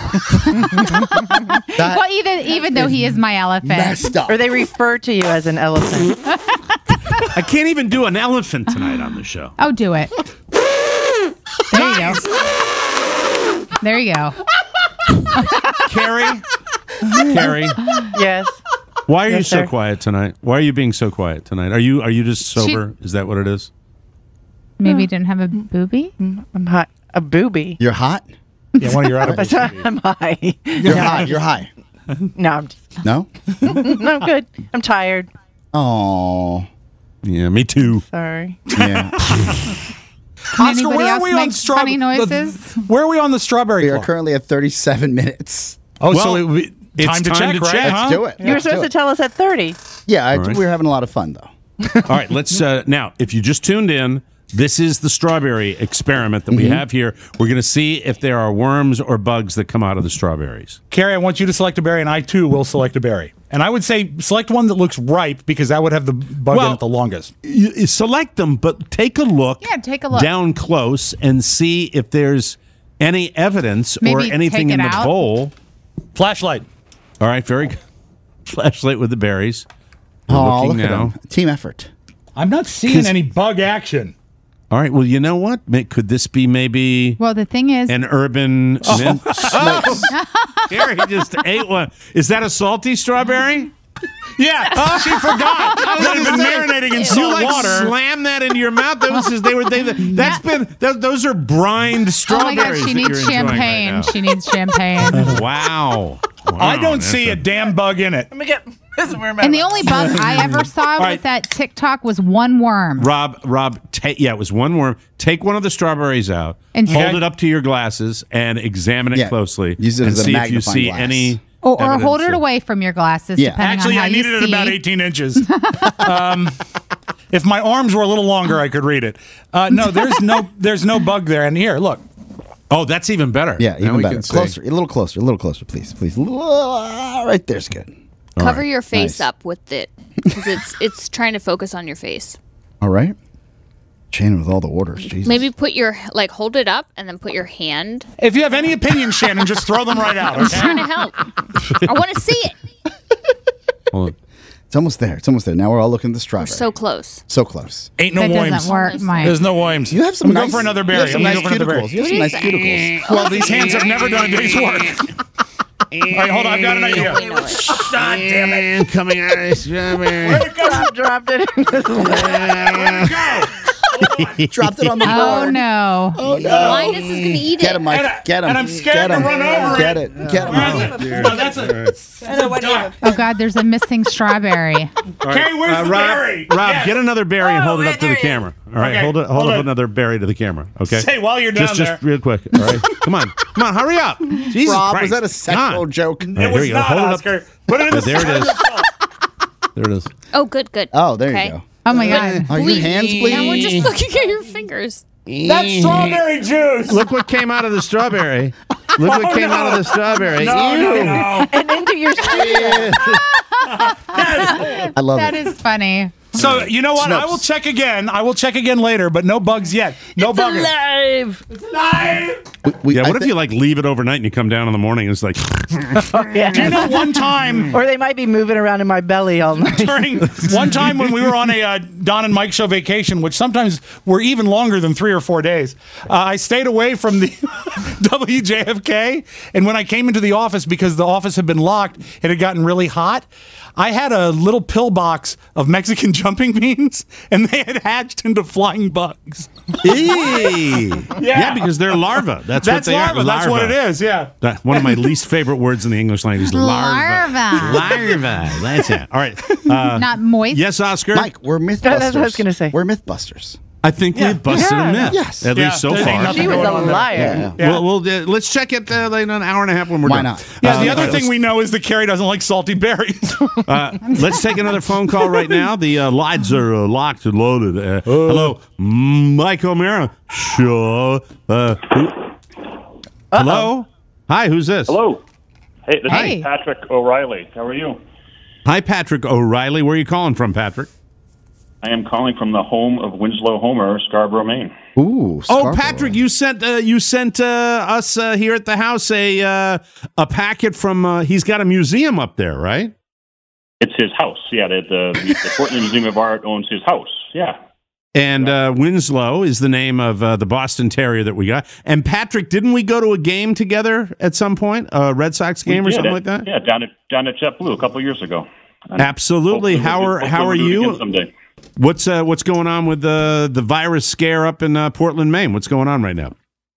F: That
G: well, even even though he is my elephant.
F: messed up.
D: Or they refer to you as an elephant.
B: I can't even do an elephant tonight on the show.
G: Oh, do it. There you go. There you go.
B: Carrie? Carrie?
D: Yes.
B: Why are you
D: Yes,
B: so
D: sir.
B: quiet tonight? Why are you being so quiet tonight? Are you are you just sober? Is that what it is?
G: Maybe you didn't have a booby?
D: I'm hot. A booby.
F: You're hot.
E: Yeah, one of your edibles.
D: I'm high.
F: You're hot. You're high.
D: No, I'm just,
F: No.
D: no, I'm good. I'm tired.
F: Oh.
B: Yeah, me too.
D: Sorry.
F: Yeah.
G: Can
E: Oscar,
G: anybody
E: where are
G: else
E: we on
G: make
E: straw-
G: funny noises?
E: Where are we on the strawberry
F: We are
E: clock?
F: currently at thirty-seven minutes.
E: Oh,
B: Well,
E: so it, we-
B: it's
E: time to
B: time
E: check,
B: to
E: right?
B: check.
E: Huh?
F: Let's do it.
D: You were
F: Let's do
D: supposed to
F: it.
D: tell us at thirty.
F: Yeah, I,
B: All right.
F: we were having a lot of fun though.
B: All right, let's uh, now. If you just tuned in, this is the strawberry experiment that we
F: Mm-hmm.
B: have here. We're going to see if there are worms or bugs that come out of the strawberries.
E: Carrie, I want you to select a berry, and I too will select a berry. And I would say select one that looks ripe because that would have the bug in
B: Well,
E: it the longest.
B: You, you select them, but take a look.
G: Yeah, take a look.
B: down close and see if there's any evidence or
G: Maybe
B: anything
G: take
B: in
G: it
B: the
G: out.
B: bowl.
E: Flashlight.
B: All right, very good. Flashlight with the berries. We're
F: Oh,
B: looking
F: look at
B: now.
F: him. Team effort.
E: I'm not seeing
B: 'Cause-
E: any bug action.
B: All right. Well, you know what? May- Could this be maybe
G: Well, the thing is,
B: an urban? mint- Here, he just ate one. Is that a salty strawberry?
E: Yeah, she forgot that had been marinating in
B: You
E: salt
B: like
E: water.
B: slam that into your mouth. That was just, they were they. That's been th- those are brined
G: oh my
B: strawberries.
G: God, she
B: that
G: needs
B: you're enjoying right
G: champagne.
B: now.
G: she needs champagne.
B: Wow.
E: I
B: Wow,
E: don't
B: that's
E: see a damn bug in it.
D: Let me get this is where my
G: And the only bug I ever saw
B: right.
G: with that TikTok was one worm.
B: Rob, Rob, ta- yeah, it was one worm. Take one of the strawberries out,
G: And
B: hold
G: see-
B: it up to your glasses, and examine it
F: Yeah.
B: closely.
F: Use it
B: and
F: as a
B: see if you
F: magnifying
B: see
F: glass.
B: any.
G: Or, or
B: evidence
G: hold it
B: of-
G: away from your glasses,
F: Yeah.
G: depending
E: Actually,
G: on how
E: I needed
G: you
E: it
G: see.
E: about eighteen inches. um, if my arms were a little longer, I could read it. Uh, no, there's no there's no bug there. And here, look.
B: Oh, that's even better.
F: Yeah,
B: Now
F: even
B: we
F: better.
B: can see.
F: Closer, a little closer, a little closer, please, please. A little- uh, right there's good.
H: Cover your
F: Nice.
H: face up with it. because it's it's trying to focus on your face.
F: All right. Shannon with all the orders. Jesus.
H: Maybe put your like hold it up and then put your hand.
E: If you have any opinions, Shannon, just throw them right out.
H: I'm
E: Okay?
H: trying to help. I want to see it.
F: Hold on. It's almost there. It's almost there. Now we're all looking at the strawberry.
H: So close.
F: So close.
E: Ain't no
G: That
E: worms.
G: doesn't work, Mike.
E: There's no worms.
F: You have some
E: I'm
F: nice.
E: going for another
F: You
E: berry.
F: have some
E: I'm
F: nice
E: going for another berry.
F: cuticles. You have some nice cuticles.
E: Well, these hands have never done a day's work. All right, hold on. I've got an idea.
U: God damn it. Coming out of this strawberry.
D: Where'd it go? Drop, dropped it.
E: Where'd it go?
F: Dropped it on the
G: Oh
F: board.
G: no!
F: Oh no!
H: Linus is gonna eat
F: Get
H: it.
F: him, Mike.
E: And I-
F: Get him.
E: and I'm scared
F: Get
E: to
F: him.
E: run over
F: Get
E: it.
F: it. Get him.
E: No, that's a, that's a duck.
G: Oh God, there's a missing strawberry.
E: Okay, where's
B: Uh,
E: the
B: Rob,
E: berry?
B: Rob,
E: Yes.
B: get another berry and
D: Oh,
B: hold it up to
D: there
B: the
D: it
B: camera. All right,
E: Okay,
B: hold it. Hold,
E: hold
B: up
E: it.
B: another berry to the camera. Okay.
E: Say while you're down
B: just,
E: there.
B: just real quick. All right. Come on, come on, hurry up. Jesus
F: Rob,
B: Christ.
F: was that a
B: Come
F: sexual
B: on.
F: joke?
B: All right,
E: It
B: here
E: was
B: you go.
E: not,
B: Hold it up.
E: Oscar. Put it in
B: Yeah,
E: the
B: there it is. There it is.
H: Oh, good, good.
F: Oh, there
H: okay.
F: you go.
G: Oh my God!
F: Are your hands bleeding?
H: Now we're just looking at your fingers.
E: That's strawberry juice.
B: Look what came out of the strawberry. Look what
E: Oh,
B: came
E: no.
B: out of the strawberry.
E: No,
B: Ew.
E: no, no.
D: And into your studio.
F: I love
G: That
F: it.
G: is funny.
E: So you know what? I will
F: Snups.
E: check again. I will check again later, but no bugs yet. No
D: It's
E: buggers.
D: alive.
E: It's alive.
F: We, we,
B: Yeah,
F: I
B: what if
F: thi-
B: you like leave it overnight and you come down in the morning and it's like
D: Yeah.
E: Do you know one time
D: Or they might be moving around in my belly all night.
E: during one time when we were on a uh, Don and Mike show vacation, which sometimes were even longer than three or four days, uh, I stayed away from the W J F K, and when I came into the office because the office had been locked, it had gotten really hot. I had a little pill box of Mexican jumping beans, and they had hatched into flying bugs.
B: Eee. Yeah. because they're larvae. That's,
E: That's
B: what they
E: larva.
B: are.
E: That's what it
B: Larvae.
E: is. Yeah.
B: That, one of my least favorite words in the English language. Larva.
G: Larva.
B: Larva. That's it. All right. Uh,
G: Not moist.
B: yes, Oscar.
F: Mike, we're Mythbusters.
D: That's what I was gonna say.
F: We're Mythbusters.
B: I think
E: Yeah.
B: we busted
D: Yeah.
B: a myth.
F: Yes.
B: At
E: Yeah,
B: least so
E: there ain't
B: far.
E: nothing
D: She was
E: going
D: a
E: on there.
D: liar.
F: Yeah.
E: Yeah.
B: Well, we'll uh, let's check it uh, like in an hour and a half when we're
F: Why
B: done.
F: not?
E: Yeah,
B: Uh,
E: the other
B: uh,
E: thing we know is that Carrie doesn't like salty berries.
B: Uh, let's take another phone call right now. The uh, lines are uh, locked and loaded. Uh, hello, Mike O'Mara. Sure. Uh, who- hello. Hi. Who's this?
Q: Hello. Hey, this
G: Hey.
Q: is Patrick O'Reilly. How are you?
B: Hi, Patrick O'Reilly. Where are you calling from, Patrick?
Q: I am calling from the home of Winslow Homer, Scarborough, Maine.
F: Ooh.
B: Oh,
F: Scarborough.
B: Patrick, you sent uh, you sent uh, us uh, here at the house a uh, a packet from. Uh, he's got a museum up there, right?
Q: It's his house. Yeah, the, the, the Portland Museum of Art owns his house. Yeah.
B: And uh, Winslow is the name of uh, the Boston Terrier that we got. And Patrick, didn't we go to a game together at some point, a Red Sox game
Q: We
B: or
Q: did
B: something
Q: it.
B: like that?
Q: Yeah, down at down at JetBlue a couple of years ago. And
B: Absolutely.
Q: hopefully
B: How
Q: we'll do-
B: are
Q: hopefully
B: how
Q: we'll
B: are
Q: do it
B: you?
Q: again someday.
B: What's uh, what's going on with the the virus scare up in uh, Portland, Maine? What's going on right now?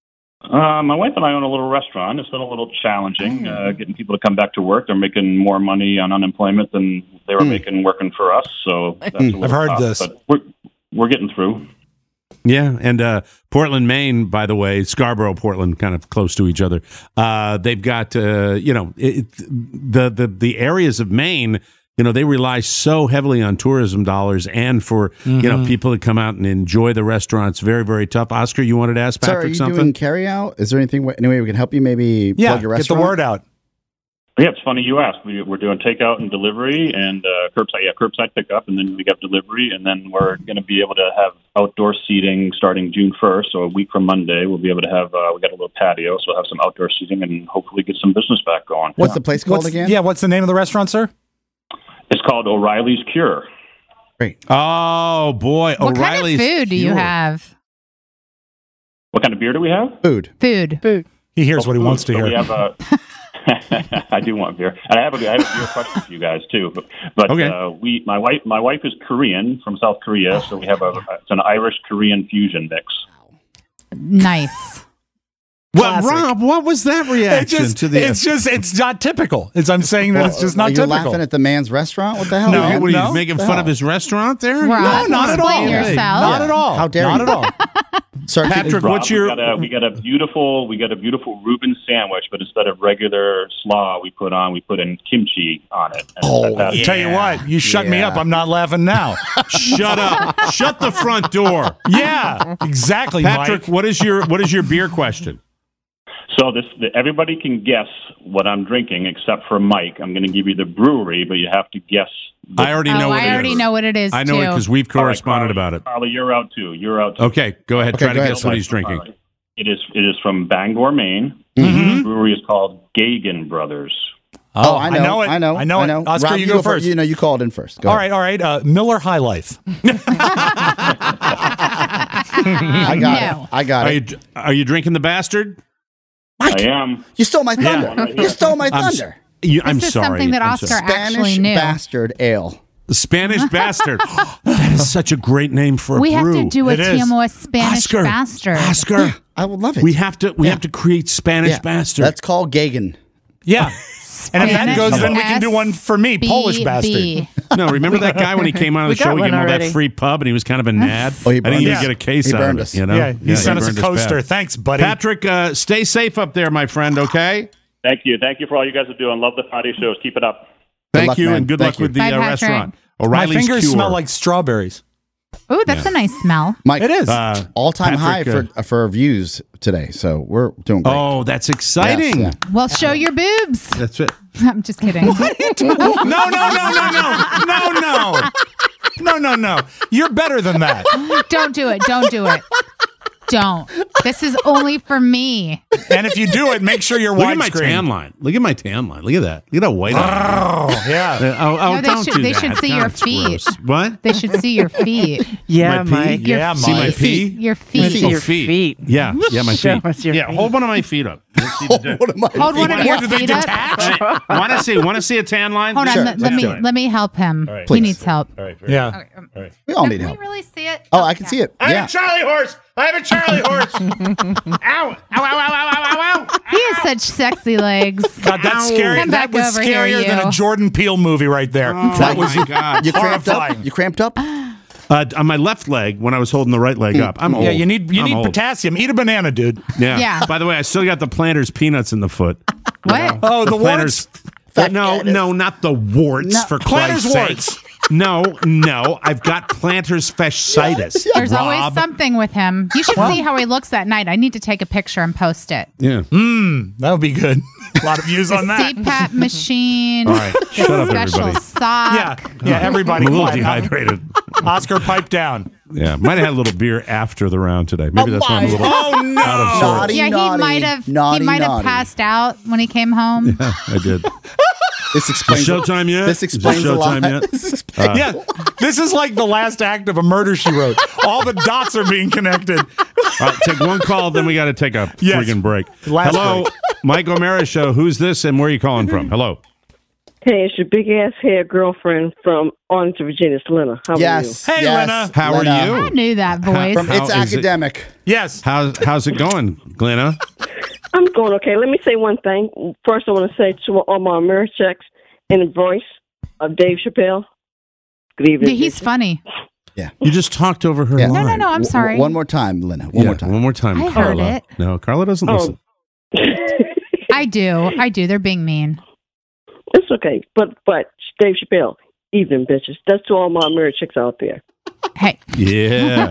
Q: Uh, my wife and I own a little restaurant. It's been a little challenging uh, getting people to come back to work. They're making more money on unemployment than they were
F: Mm.
Q: making working for us. So that's a little
E: I've heard
Q: tough,
E: this.
Q: but we're we're getting through.
B: Yeah, and uh, Portland, Maine, by the way, Scarborough, Portland, kind of close to each other. Uh, they've got uh, you know it, the the the areas of Maine. You know, they rely so heavily on tourism dollars and for, you know,
F: Mhm.
B: people to come out and enjoy the restaurants. Very, very tough. Oscar, you wanted to ask
F: So are
B: Patrick
F: you
B: something?
F: doing carry out? Is there anything, any way we can help you? Maybe
E: Yeah,
F: plug your
E: get the
F: restaurant?
E: word out.
Q: Yeah, it's funny you asked. We, we're doing takeout and delivery and uh, curbside. Yeah, curbside pickup, and then we got delivery, and then we're going to be able to have outdoor seating starting June first, so a week from Monday. We'll be able to have. Uh, we got a little patio, so we'll have some outdoor seating and hopefully get some business back going.
F: What's the place called
E: What's-
F: again?
E: Yeah, what's the name of the restaurant, sir?
Q: It's called O'Reilly's Cure.
F: Great.
B: Oh, boy.
G: What
B: O'Reilly's
G: kind of food do you
B: Cure.
G: have?
Q: What kind of beer do we have?
F: Food.
G: Food.
D: Food.
E: He hears what he
Q: Oh,
E: wants to
Q: so
E: hear.
Q: We have a. I do want beer, and I have a, I have a beer question for you guys too. But, but
B: Okay.
Q: uh, we, my wife, my wife is Korean from South Korea, so we have a. It's an Irish Korean fusion mix.
G: Nice.
B: Well,
E: Classic.
B: Rob, what was that
E: It's
B: reaction
E: just,
B: to the?
E: it's just, it's not typical. It's, I'm saying that
F: Well,
E: it's just
F: are
E: not
F: you
E: typical.
F: laughing at the man's restaurant? What the hell?
E: No,
F: man?
B: what are you
E: no.
B: making
F: The
B: fun
F: hell?
B: of his restaurant there?
G: Rob,
E: No, not at
G: explain
E: all.
G: yourself.
E: Not at all.
F: How dare
E: Not
F: you.
E: at all.
F: Sir,
B: Patrick,
Q: Rob,
B: what's your?
Q: We got, a, we got a beautiful, we got a beautiful Reuben sandwich, but instead of regular slaw, we put on, we put in kimchi on it. And
F: Oh,
Q: it's fantastic.
E: Tell you what, you shut me
F: Yeah.
E: up. I'm not laughing now.
B: Shut up! Shut the front door,
E: Yeah, exactly,
B: Patrick.
E: Mike.
B: What is your what is your beer question?
Q: So this, the, everybody can guess what I'm drinking except for Mike. I'm going to give you the brewery, but you have to guess
B: I already
G: oh,
B: know what
G: I
B: it
G: already
B: is.
G: know what it is.
B: I know
G: too.
B: it because we've corresponded
Q: All right,
B: about it.
Q: Carly, you're out too. You're out too.
B: Okay, go ahead.
F: Okay,
B: Try
F: go
B: to
F: ahead,
B: guess what
F: Sly.
B: he's drinking.
Q: All right. It is it is from Bangor, Maine.
E: Mm-hmm.
Q: The brewery is called Gagan Brothers.
F: Oh, I know,
E: I know it.
F: I know,
E: I know
F: I
E: it.
F: know.
E: Oscar,
F: Rob,
E: you go
F: fir-
E: first.
F: You know, you called in first. Go
E: all
F: ahead.
E: right, all right. Uh, Miller High Life.
F: I got
G: No.
F: it. I got
B: Are
F: it.
B: you are you drinking the bastard?
F: Mike,
Q: I am.
F: you stole my
E: Yeah.
F: thunder. You stole my
B: I'm s-
F: thunder.
B: You, I'm
G: This is
B: sorry.
G: something that
B: I'm
G: Oscar
B: sorry.
G: actually
F: Spanish
G: knew.
F: bastard ale.
B: The Spanish bastard. That is such a great name for a
G: We have
B: brew.
G: to do a
E: It is.
G: T M O S Spanish
B: Oscar,
G: bastard.
B: Oscar,
F: I would love it.
B: we have to we
F: Yeah.
B: have to create Spanish
F: Yeah.
B: bastard.
F: That's called Gagan.
E: Yeah. And if that
G: Spanish
E: goes, then we can do one for me, Polish
G: B B.
E: bastard.
B: No, remember that guy when he came on the
D: We
B: show?
D: got
B: We
D: one
B: gave him all that
D: already.
B: free pub, and he was kind of a nad.
F: Oh, he
B: I didn't
F: burned
B: even
F: us.
B: get a case
F: He
B: out
F: burned
B: of
F: us.
B: it. You know?
E: Yeah, he sent us a
B: burned us
E: coaster.
B: bad.
E: Thanks, buddy.
B: Patrick, uh, stay safe up there, my friend. Okay.
Q: Thank you. Thank you for all you guys are doing. Love the Friday shows. Keep it up.
B: Thank
F: luck,
B: you,
F: man.
B: and good
F: Thank
B: luck
F: you.
B: with the
G: Bye,
B: uh,
G: Patrick.
B: restaurant.
E: My
B: O'Reilly's
E: fingers
B: Cure.
E: smell like strawberries.
G: Ooh, that's
B: Yeah.
G: a nice smell.
F: Mike,
E: It is.
B: Uh,
F: all-time high
B: Patrick,
F: for for views today. So we're doing great.
B: Oh, that's exciting.
F: Yes,
G: Well, show your boobs.
B: That's it.
G: I'm just kidding.
E: no, no, no, no, no, no, no, no, no, no. You're better than that.
G: Don't do it. Don't do it. Don't. This is only for me.
E: And if you do it, make sure you're
B: Look at my
E: widescreen.
B: tan line. Look at my tan line. Look at that. Look at that white.
E: Oh, yeah.
B: Uh, oh, oh
G: No, they
B: don't
G: should-
B: do
G: they
B: that.
G: should see
B: God,
G: your
B: it's
G: feet.
B: gross. What?
G: They should see your feet.
D: Yeah,
B: My pee?
D: Mike.
E: Yeah,
B: See my
E: Mike.
B: pee?
G: Your
D: Let's
G: feet.
D: see
B: Oh,
D: your
B: feet.
D: feet.
B: Yeah, yeah, my
D: Show
B: feet.
D: us your
B: Yeah,
D: feet.
B: hold one of my feet up. Let's see the diff-
F: What am I?
G: Hold one of your
E: Do they
G: feet up.
E: detach?
B: Want to see? Want to see a tan line?
G: Hold on.
F: Sure,
G: let,
F: let's
G: let
F: do
G: me
F: it.
G: let me help him.
B: All right,
G: he
F: please.
G: needs help.
B: All right. very
E: Yeah.
G: Okay, um,
B: All right.
F: We all
G: Can
F: need
G: we
F: help.
G: really see it?
F: Oh, I can see it.
B: I
F: Yeah.
B: have a Charlie horse. I have a Charlie horse. ow. Ow, ow, ow, ow, ow, ow, ow.
G: He has such sexy legs.
E: God, that's scary.
G: Come
E: That
G: back
E: was
G: over here,
E: scarier than
G: you.
E: a Jordan Peele movie right there.
B: Oh,
E: that was
B: my God.
F: You cramped
E: horrifying.
F: up. You cramped up.
B: Uh, on my left leg, when I was holding the right leg up, I'm old.
E: Yeah, you need you
B: I'm
E: need
B: old.
E: potassium. Eat a banana, dude.
B: Yeah.
G: Yeah.
B: By the way, I still got the Planters peanuts in the foot.
G: What?
E: Oh, the,
B: Planters.
E: warts.
B: No, no, not the warts.
F: No.
B: For
E: Planters
B: Christ's
E: warts.
B: sake. No, no, I've got Planters fasciitis.
G: There's always
B: Rob.
G: something with him. You should see how he looks that night. I need to take a picture and post it.
B: Yeah.
E: Mmm, that would be good. A lot of views on that.
G: C PAP machine.
B: All right,
G: the
B: shut up,
G: special
B: everybody.
G: sock.
E: Yeah, yeah. Everybody,
B: I'm a little
E: quiet.
B: dehydrated.
E: Oscar, pipe down.
B: Yeah, might have had a little beer after the round today. Maybe that's why I'm a little
E: Oh no!
B: out of sorts.
F: Naughty,
G: Yeah, he
F: naughty,
G: might have.
F: naughty,
G: He might have
F: naughty.
G: passed out when he came home.
B: Yeah, I did.
F: This explains.
B: Showtime yet?
F: This
B: Is it
F: explains a lot.
B: showtime yet?
F: This explains-
B: Uh,
E: Yeah, this is like the last act of a Murder, She Wrote. All the dots are being connected.
B: All right, take one call, then we got to take a
E: Yes.
B: friggin' break.
E: Last
B: Hello,
E: break.
B: Mike O'Mara Show. Who's this and where are you calling from? Hello.
I: Hey, it's your big ass hair girlfriend from Arlington, Virginia, Selena. How
F: Yes.
E: Hey,
F: yes,
E: Lena.
B: How
F: Lena.
B: are you?
G: I knew that voice.
F: From
B: How
F: It's
B: is it?
F: Academic.
E: Yes.
B: How's how's it going, Glenna?
I: I'm going okay. Let me say one thing. First, I want to say to all my mirror checks in the voice of Dave Chappelle. Good evening.
G: Yeah, he's funny.
F: Yeah.
B: You just talked over her
F: Yeah.
B: line.
G: No, no, no. I'm
F: W-
G: sorry.
F: One more time, Lena. One
B: Yeah,
F: more time.
B: One more time.
G: I heard
B: Carla.
G: it.
B: No, Carla doesn't
I: Oh.
B: listen.
G: I do. I do. They're being mean.
I: It's okay. But, but Dave Chappelle, evening, bitches. That's to all my mirror chicks out there.
G: Hey.
B: Yeah.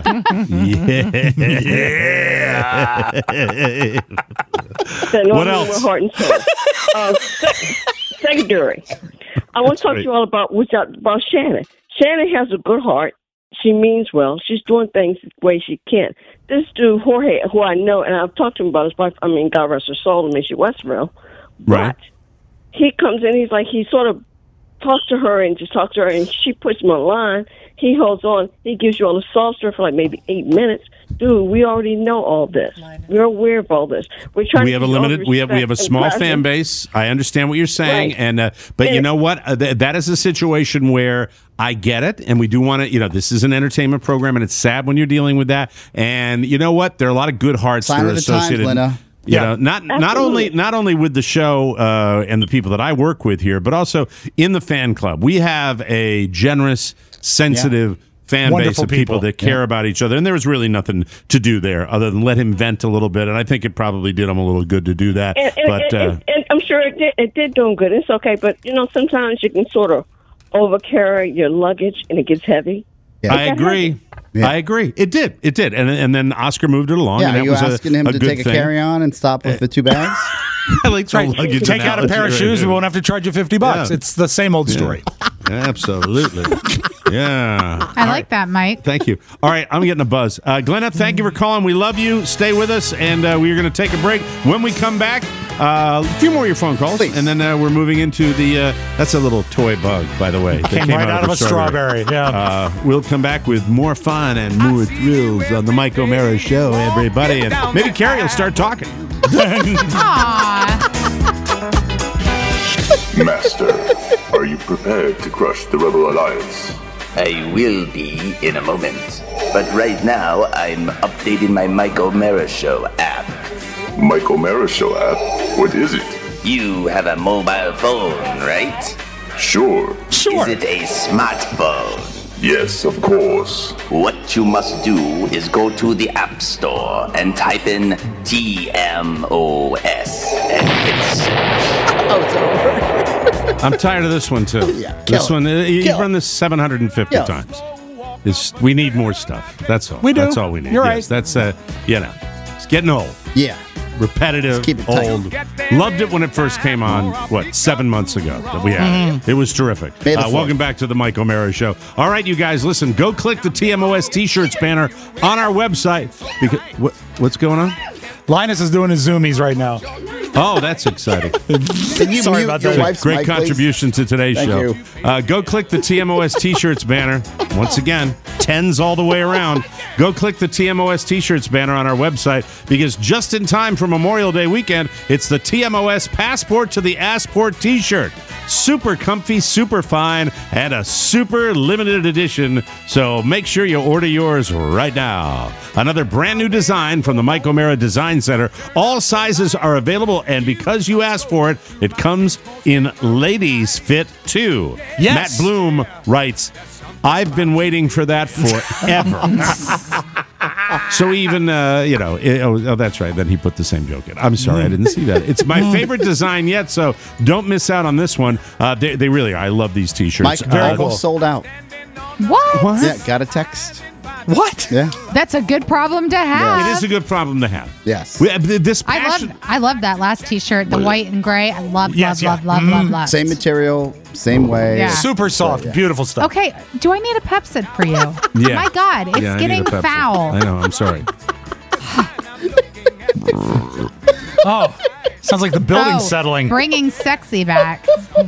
E: Yeah.
I: That know
B: What
I: me
B: else?
I: with heart and soul. Uh, sec- secondary. I want to talk
B: great.
I: to you all about what's out about Shannon. Shannon has a good heart. She means well. She's doing things the way she can. This dude Jorge, who I know, and I've talked to him about his wife. I mean, God rest her soul, and Missy Westboro.
B: Right.
I: But he comes in. He's like he sort of talks to her and just talks to her, and she puts him on line. He holds on. He gives you all the soft stuff for like maybe eight minutes. Dude, we already know all this. We're aware of all this. We're trying.
B: We
I: to
B: have a
I: give all
B: limited. We have we have a
I: respect and
B: small
I: class.
B: fan base. I understand what you're saying,
I: Right.
B: and uh, but you
I: And-
B: know what? Uh, th- that is a situation where I get it, and we do want to. You know, this is an entertainment program, and it's sad when you're dealing with that. And you know what? There are a lot of good hearts
F: Sign
B: that are
F: of the times,
B: associated.
F: Lena.
B: You
E: Yeah.
B: know, not not
I: Absolutely.
B: only not only with the show uh, and the people that I work with here, but also in the fan club. We have a generous, sensitive fan base
E: Wonderful
B: of people,
E: people.
B: that care about each other, and there was really nothing to do there other than let him vent a little bit. And I think it probably did him a little good to do that.
I: And, and,
B: but
I: and,
B: uh,
I: and, and I'm sure it did, it did do him good. It's okay, but you know, sometimes you can sort of overcarry your luggage and it gets heavy.
F: Yeah.
B: I agree.
F: Yeah.
B: I agree. It did. It did. And and then Oscar moved it along.
F: Yeah,
B: and
F: are
B: that
F: you
B: was a-
F: asking him
B: a
F: to
B: good
F: take a
B: thing.
F: carry on and stop with the two bags?
B: I like the
E: Right.
B: luggage
E: Take out a pair of
B: analogy
E: shoes,
B: right
E: we won't have to charge you fifty bucks.
B: Yeah.
E: It's the same old story.
B: Absolutely. Yeah.
G: I like that, Mike.
B: Thank you. All right, I'm getting a buzz. Uh, Glenna, thank you for calling. We love you. Stay with us, and uh, we're going to take a break. When we come back, uh, a few more of your phone calls, Please. and then uh, we're moving into the. Uh, that's a little toy bug, by the way. That
E: Came right out of a strawberry. Yeah.
B: Uh, we'll come back with more fun and more thrills on the Mike O'Mara Show, everybody, and maybe Carrie will start talking.
J: Master, are you prepared to crush the Rebel Alliance?
V: I will be in a moment. But right now, I'm updating my Mike O'Mara Show app.
J: Mike O'Mara Show app? What is it?
V: You have a mobile phone, right?
J: Sure.
V: Sure. Is it a smartphone?
J: Yes, of course.
V: What you must do is go to the App Store and type in T M O S and hit search.
F: Oh, it's over.
B: I'm tired of this one, too.
F: Yeah,
B: this
F: kill
B: one,
F: it.
B: uh, you've
F: Kill
B: run this seven hundred fifty
F: Kill.
B: times. It's, we need more stuff. That's all.
E: We do.
B: That's all we need.
E: You're
B: yes,
E: right.
B: That's, uh, you know, it's getting old.
F: Yeah.
B: Repetitive,
F: Keep it tight.
B: old. Loved it when it first came on, what, seven months ago that we had it. It was terrific.
F: Made it
B: Uh,
F: fun.
B: welcome back to the Mike O'Mara Show. All right, you guys, listen, go click the T M O S T-shirts banner on our website. Because, what, what's going on?
E: Linus is doing his zoomies right now.
B: Oh, that's exciting.
F: Can you
E: Sorry
F: mute
E: about
F: your
E: that.
F: wife's
B: Great
F: mic, please?
B: contribution to today's
F: Thank
B: show.
F: you.
B: Uh, go click the T M O S T-shirts banner. Once again, tens all the way around. Go click the T M O S T-shirts banner on our website because just in time for Memorial Day weekend, it's the T M O S Passport to the Assport T-shirt. Super comfy, super fine, and a super limited edition. So make sure you order yours right now. Another brand new design from the Mike O'Mara Design Center. All sizes are available, and because you asked for it, it comes in ladies' fit too.
E: Yes.
B: Matt Bloom writes, I've been waiting for that forever. So even, uh, you know, it, oh, oh, that's right. Then he put the same joke in. I'm sorry, I didn't see that. It's my favorite design yet, so don't miss out on this one. Uh, they, they really are. I love these T-shirts.
F: Mike,
B: Uh,
F: almost sold out.
G: What?
F: Yeah, got a text.
E: What?
F: Yeah.
G: That's a good problem to have.
B: It is a good problem to have.
F: Yes.
B: We, uh, this
G: I
B: passion,
G: love I love that last T-shirt, the white and gray. I love,
E: Yes,
G: love,
E: yeah.
G: love, love, love, love.
F: Same material, same way.
G: Yeah.
E: Super soft, beautiful stuff.
G: Okay, do I need a Pepsi for you?
B: Yeah.
G: My God, it's
B: Yeah, I need
G: getting
B: a Pepsi.
G: foul.
B: I know. I'm sorry.
E: Oh, sounds like the building's
G: Oh,
E: settling.
G: Bringing sexy back.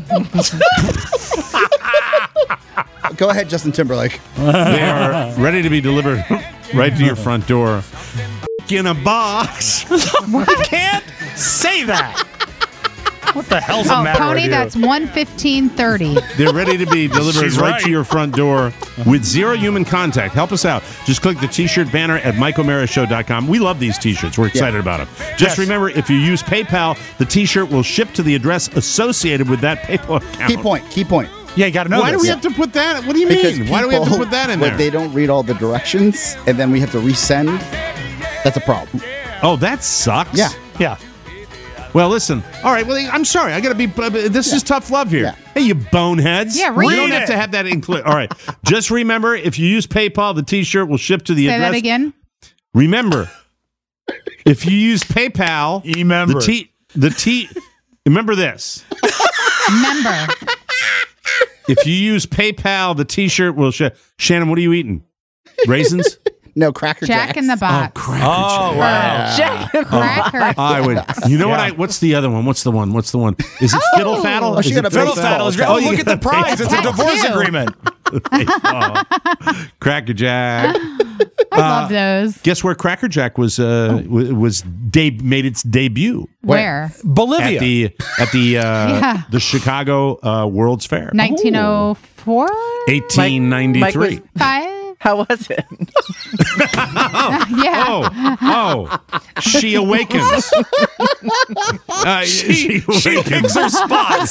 F: Go ahead, Justin Timberlake.
B: They are ready to be delivered right to your front door in a box.
E: You can't say that. What the hell's the
G: Oh,
E: matter
G: Pony,
E: with you?
G: that's one fifteen thirty.
B: They're ready to be delivered
E: She's
B: right,
E: right.
B: to your front door with zero human contact. Help us out. Just click the T-shirt banner at Mike O'Mara Show dot com. We love these T-shirts. We're excited about them. Just
E: Yes.
B: remember, if you use PayPal, the T-shirt will ship to the address associated with that PayPal account.
F: Key point. Key point.
E: Yeah, you got to know
B: Why do
E: this.
B: we have to put that? What do you
F: Because
B: mean? Why do we have to
F: people-
B: put that in
F: when
B: there?
F: They don't read all the directions, and then we have to resend. That's a problem.
B: Oh, that sucks.
F: Yeah.
E: Yeah.
B: Well, listen. All right. Well, I'm sorry. I got to be. Uh, this is tough love here.
F: Yeah.
B: Hey, you boneheads.
G: Yeah,
B: We
G: read
B: don't
E: it.
B: have to have that include. All right. Just remember, if you use PayPal, the T-shirt will ship to the
G: Say
B: address.
G: that again.
B: Remember, if you use PayPal,
E: Remember.
B: the T, the T. Remember this.
G: Remember.
B: If you use PayPal, the T-shirt will ship. Shannon, what are you eating? Raisins?
F: No, Cracker
G: Jack
F: Jacks.
G: in the box.
B: Cracker
E: Oh,
B: Jack.
E: wow.
D: Jack.
G: Cracker.
B: I would. You know what?
E: Yeah.
B: I. What's the other one? What's the one? What's the one? Is it
G: Oh.
B: Fiddle Faddle?
F: Oh, she
B: Is
F: got
B: it
F: a
E: Fiddle
F: baseball.
E: Faddle is great.
F: Oh,
E: Oh,
B: you
E: look at
B: got
E: the
B: a
E: prize. It's a
G: baseball.
E: divorce
G: Tattoo.
E: agreement.
B: Oh. Cracker Jack.
G: I love those.
B: Guess where Cracker Jack was uh, w- was de- made its debut
G: Where?
E: Bolivia.
B: at the at the uh,
G: Yeah.
B: the Chicago uh, World's Fair,
G: nineteen oh four?
B: eighteen ninety-three.
D: Mike
G: Five?
D: How was it?
G: Yeah.
B: Oh, oh, she awakens. uh, she,
E: She picks her spots.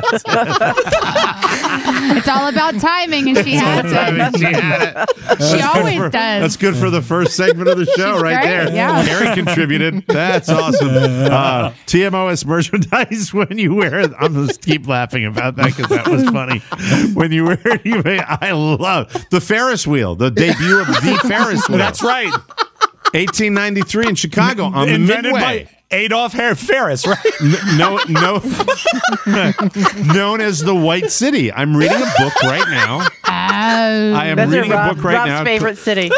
G: It's all about timing, and she has it.
B: She had it.
G: She always
B: For-
G: does.
B: That's good for the first segment of the show,
G: She's
B: right
G: great,
B: there.
G: yeah.
B: Harry contributed. That's awesome. Uh, T M O S merchandise when you wear it. I'm going to keep laughing about that because that was funny. When you wear it, you may, I love the Ferris wheel, the debut of the Ferris wheel.
E: That's right.
B: eighteen ninety-three in Chicago on the
E: Invented
B: Midway.
E: by Adolf Ferris, right?
B: No, no, known as the White City. I'm reading a book right now.
G: Oh.
B: I am
D: That's
B: reading
D: Rob,
B: a book right
D: Rob's
B: now.
D: favorite city.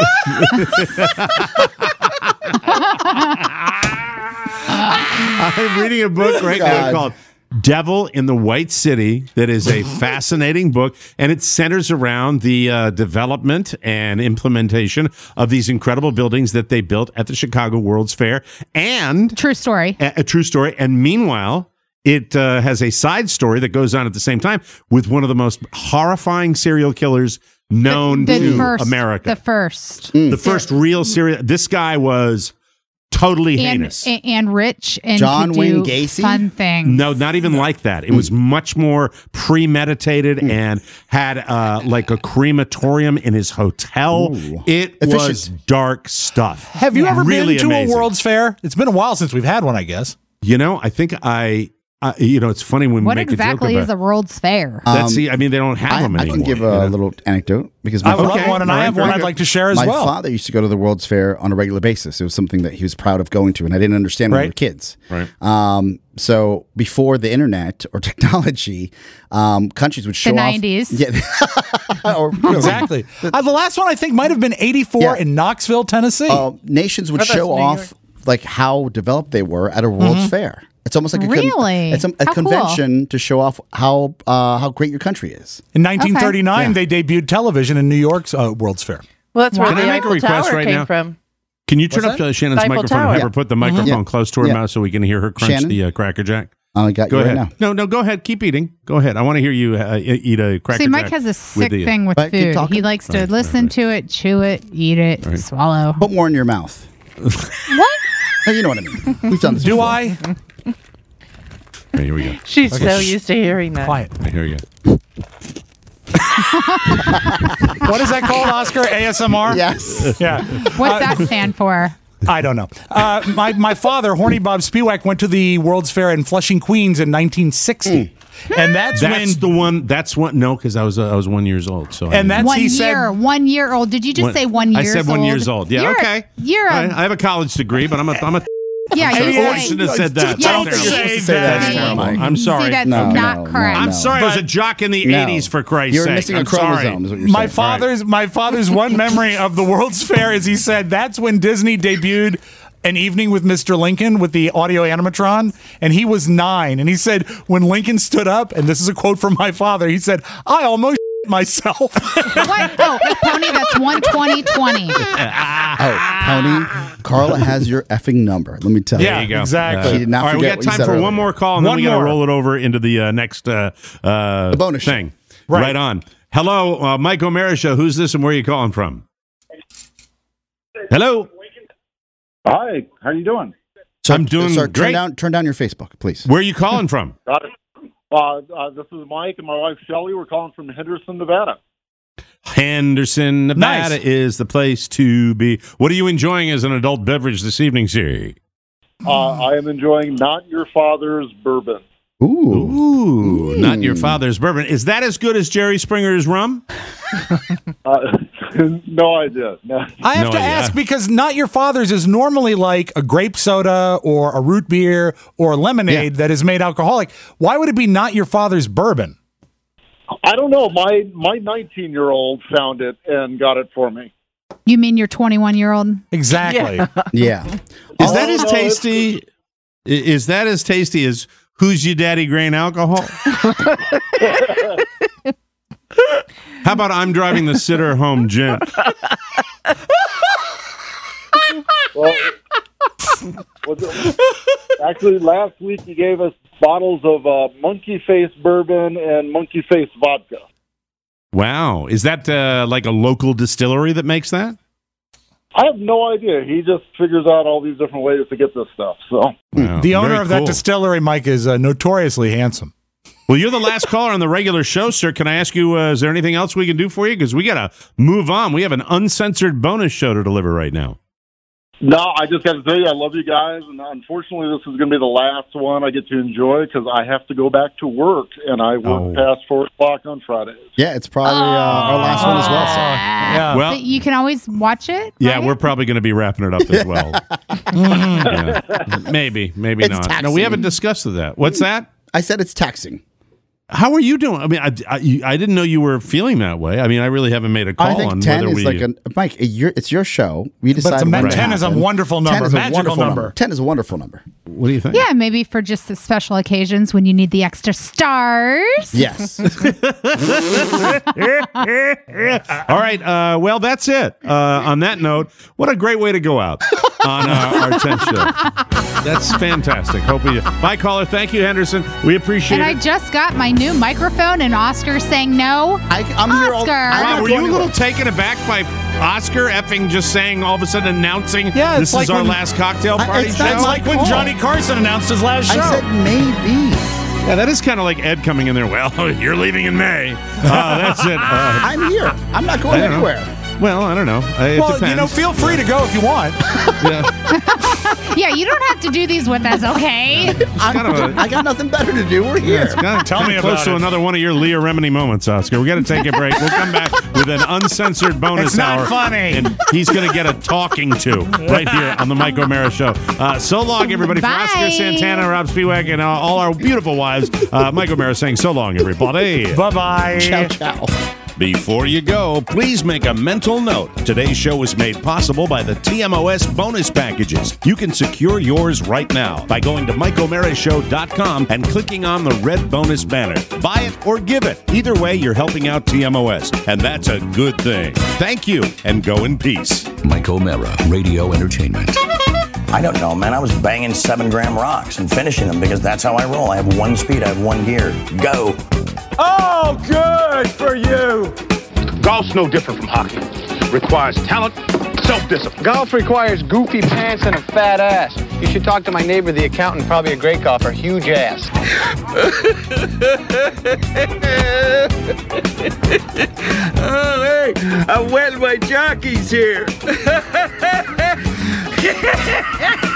B: I'm reading a book right now
F: God.
B: called Devil in the White City. That is a fascinating book, and it centers around the uh, development and implementation of these incredible buildings that they built at the Chicago World's Fair. And
G: True story.
B: a, a true story. And meanwhile, it uh, has a side story that goes on at the same time with one of the most horrifying serial killers known
G: The
B: to
G: first,
B: America.
G: The first.
B: The first real serial. This guy was totally
G: And,
B: heinous.
G: and, and rich and
F: John
G: could do
F: Wayne Gacy?
G: fun things.
B: No, not even like that. It was much more premeditated and had uh, like a crematorium in his hotel.
F: Ooh.
B: It was
F: Efficient.
B: dark stuff.
E: Have you ever
B: Really
E: been to
B: amazing.
E: a World's Fair? It's been a while since we've had one, I guess.
B: You know, I think I, uh, you know, it's funny when
G: What
B: we make
G: exactly
B: a joke
G: is
B: about
G: a World's Fair?
B: That's
F: Um,
B: the, I mean, they don't have
F: I,
B: them
F: I
B: anymore.
F: can give
B: you
F: a
B: know?
F: little anecdote because my
E: I would love
B: Okay.
E: one, and
B: All
E: I
B: right,
E: have
B: very
E: one I'd
B: good.
E: like to share as
F: my
E: well.
F: father used to go to the World's Fair on a regular basis. It was something that he was proud of going to, and I didn't understand when we
E: Right.
F: were kids.
B: Right.
F: Um, so before the internet or technology, um, countries would show
G: The
F: off.
G: nineties.
F: Yeah. or,
E: Exactly. Uh, the last one I think might have been eighty-four
F: Yeah.
E: in Knoxville, Tennessee.
F: Uh, nations would
D: Oh, that's
F: show
D: New
F: off
D: York.
F: like how developed they were at a World's
E: Mm-hmm.
F: Fair. It's almost like a con-
G: Really?
F: it's a, a
G: How cool.
F: convention to show off how uh, how great your country is.
E: in nineteen thirty-nine,
F: Okay.
E: they debuted television in New York's uh, World's Fair.
D: Well, that's where
B: Can
D: the
B: I make a
D: Eiffel
B: request
D: Tower
B: right
D: came
B: now?
D: from.
B: Can you turn
E: What's
B: up
E: that?
B: uh, Shannon's
D: Eiffel
B: microphone and
D: Tower.
B: have her
F: Yeah.
B: put the microphone
F: Yeah.
B: close to her
F: Yeah.
B: mouth so we can hear her crunch
F: Shannon?
B: the uh, Cracker Jack?
F: I got
B: Go
F: you
B: ahead.
F: right now.
B: No, no, go ahead. Keep eating. Go ahead. I want to hear you uh, e- eat a Cracker
G: See, Mike
B: Jack
G: has a
B: with
G: sick
B: the-
G: thing with
F: Right, keep
G: food.
F: talking.
G: He likes to
B: Right,
G: listen
B: right,
G: to it, chew it, eat it,
B: Right.
G: swallow.
F: Put more in your mouth.
G: What?
F: No, you know what I mean. We've done this.
E: Do
F: before.
E: I?
B: Okay, here we go.
D: She's
E: Okay,
D: so
E: shh.
D: used to hearing that.
E: Quiet.
B: Okay, here we go.
E: What is that called, Oscar? A S M R?
F: Yes.
E: Yeah.
G: What's that stand for?
E: I don't know. Uh, my, my father, Horny Bob Spiewak, went to the World's Fair in Flushing, Queens in nineteen sixty. And that's,
B: That's
E: when
B: the one. That's one. No, because I was uh, I was one years old. So I
E: And that's-
G: One
E: he
G: year,
E: said-
G: one year old. Did you just
B: One-
G: say one years
B: I said one
G: old?
B: years old. Yeah.
G: You're a-
B: okay.
G: You're a,
B: I, I have a college degree, but I'm a I'm a.
G: yeah,
B: I'm
G: you're
B: sorry. I
G: saying-
B: shouldn't have said that.
G: Yeah,
B: That's
G: you're
B: terrible.
G: supposed
F: to say that.
B: That's terrible. I'm sorry.
G: See, that's
F: No,
G: not
F: no, no,
G: correct.
B: I'm
F: no.
B: sorry. I was a jock in the
F: No.
B: eighties, for Christ's
F: You're
B: sake.
F: missing
B: I'm
F: a chromosome,
B: sorry.
F: is what you're
E: my
F: saying.
E: father's my father's one memory of the World's Fair is he said that's when Disney debuted An Evening with Mister Lincoln with the audio animatron, and he was nine. And he said when Lincoln stood up, and this is a quote from my father, he said, "I almost shit myself."
G: What? Oh, Pony, that's one twenty twenty.
F: Oh, Pony, Carla has your effing number. Let me tell
E: Yeah,
F: you.
B: There you go.
E: exactly.
F: She did not
B: All right, we
F: forget
B: got
F: what you
B: time
F: said
B: for
F: earlier.
B: one more call, and then
E: One
B: we got to
E: more.
B: roll it over into the uh, next uh, uh,
F: The bonus show.
B: thing.
E: Right.
B: Right. on. Hello, uh, Mike O'Mara Show. Who's this, and where are you calling from? Hello.
K: Hi, how you doing?
F: So,
B: I'm doing
F: sir,
B: great.
F: Turn down, turn down your Facebook, please.
B: Where are you calling from?
K: Got it. Uh, uh, this is Mike and my wife Shelley. We're calling from Henderson, Nevada.
B: Henderson, Nevada
E: Nice.
B: is the place to be. What are you enjoying as an adult beverage this evening, Siri?
K: Uh, I am enjoying Not Your Father's Bourbon.
F: Ooh.
B: Ooh, not your father's bourbon. Is that as good as Jerry Springer's rum?
K: Uh, no idea. No.
E: I have
B: No
E: to
B: idea.
E: ask because Not Your Father's is normally like a grape soda or a root beer or lemonade that is made alcoholic. Why would it be Not Your Father's bourbon?
K: I don't know. My my nineteen-year-old found it and got it for me.
G: You mean your twenty-one year old?
E: Exactly.
F: Yeah.
B: Is that
K: Oh,
B: as
K: no,
B: tasty? i- Is that as tasty as Who's Your Daddy Grain Alcohol? How about I'm Driving the Sitter Home Gin?
K: Well, was it- actually, last week you gave us bottles of uh, Monkey Face Bourbon and Monkey Face Vodka.
B: Wow. Is that uh, like a local distillery that makes that?
K: I have no idea. He just figures out all these different ways to get this stuff. So
B: Wow,
E: The owner
B: very
E: of that
B: cool.
E: distillery, Mike, is uh, notoriously handsome.
B: Well, you're the last caller on the regular show, sir. Can I ask you, uh, is there anything else we can do for you? Because we got to move on. We have an uncensored bonus show to deliver right now.
K: No, I just got to tell you, I love you guys, and unfortunately, this is going to be the last one I get to enjoy because I have to go back to work, and I work
B: Oh.
K: past four o'clock on Fridays.
F: Yeah, it's probably uh, our last one as well. So.
B: Yeah. Well,
G: But you can always watch it.
B: yeah, we're probably going to be wrapping it up as well. Yeah. Maybe, maybe
F: It's
B: not. No,
F: taxing.
B: we haven't discussed that. What's that?
F: I said it's taxing.
B: How are you doing? I mean, I, I, you- I didn't know you were feeling that way. I mean, I really haven't made a call
F: I think
B: on
F: ten
B: whether
F: is
B: we.
F: like a Mike. Your, it's your show. We
E: But
F: decide.
E: it's a
F: when
E: ma-
F: to
E: ten is a
F: happen.
E: wonderful number,
F: ten is a
E: magical
F: wonderful
E: number.
F: Ten is a wonderful number.
B: What do you think?
G: Yeah, maybe for just the special occasions when you need the extra stars.
F: Yes.
B: All right. Uh, well, that's it. Uh, on that note, what a great way to go out on uh, our tenth show. That's fantastic. Hoping you. Bye, caller. Thank you, Henderson. We appreciate
G: And I
B: it.
G: just got my new microphone, and Oscar saying no.
F: I, I'm here all.
G: Oscar.
B: Wow, were you a little taken aback by Oscar effing just saying all of a sudden announcing
E: Yeah, it's
B: this
E: like
B: is our
E: when-
B: last cocktail
F: I-
B: party
F: it's
B: show?
F: not
E: It's like when
F: call.
E: Johnny Carson announced his last show.
F: I said maybe.
B: Yeah, that is kind of like Ed coming in there. Well, you're leaving in May. Uh, that's it. Uh,
F: I'm here. I'm not going
B: I don't know.
F: anywhere.
B: well, I don't know. Uh, It
E: well,
B: depends.
E: you know, feel free to go if you want.
B: Yeah.
G: Yeah, you don't have to do these with us, okay?
F: I'm,
B: kind of a-
F: I got nothing better to do. We're
B: Yeah,
F: here.
B: it's kind of,
E: Tell
B: kind
E: me
B: of close
E: about
B: to
E: it.
B: another one of your Leah Remini moments, Oscar. We got to take a break. We'll come back with an uncensored bonus
E: It's not
B: hour.
E: funny.
B: And he's going to get a talking to right here on the Mike O'Mara Show. Uh, so long, everybody. For
G: Bye.
B: Oscar Santana, Rob Spiewak, and uh, all our beautiful wives, uh, Mike O'Mara saying so long, everybody.
E: Bye-bye.
F: Ciao, ciao.
B: Before you go, please make a mental note. Today's show is made possible by the T M O S bonus packages. You can secure yours right now by going to Mike O'Mara Show dot com and clicking on the red bonus banner. Buy it or give it. Either way, you're helping out T M O S, and that's a good thing. Thank you, and go in peace.
A: Mike O'Mara, Radio Entertainment.
L: I don't know, man. I was banging seven gram rocks and finishing them because that's how I roll. I have one speed, I have one gear. Go.
W: Oh, good for you. Golf's no different from hockey. Requires talent, self-discipline.
X: Golf requires goofy pants and a fat ass. You should talk to my neighbor, the accountant, probably a great golfer, huge ass.
W: Oh, hey, I wet my jockeys here.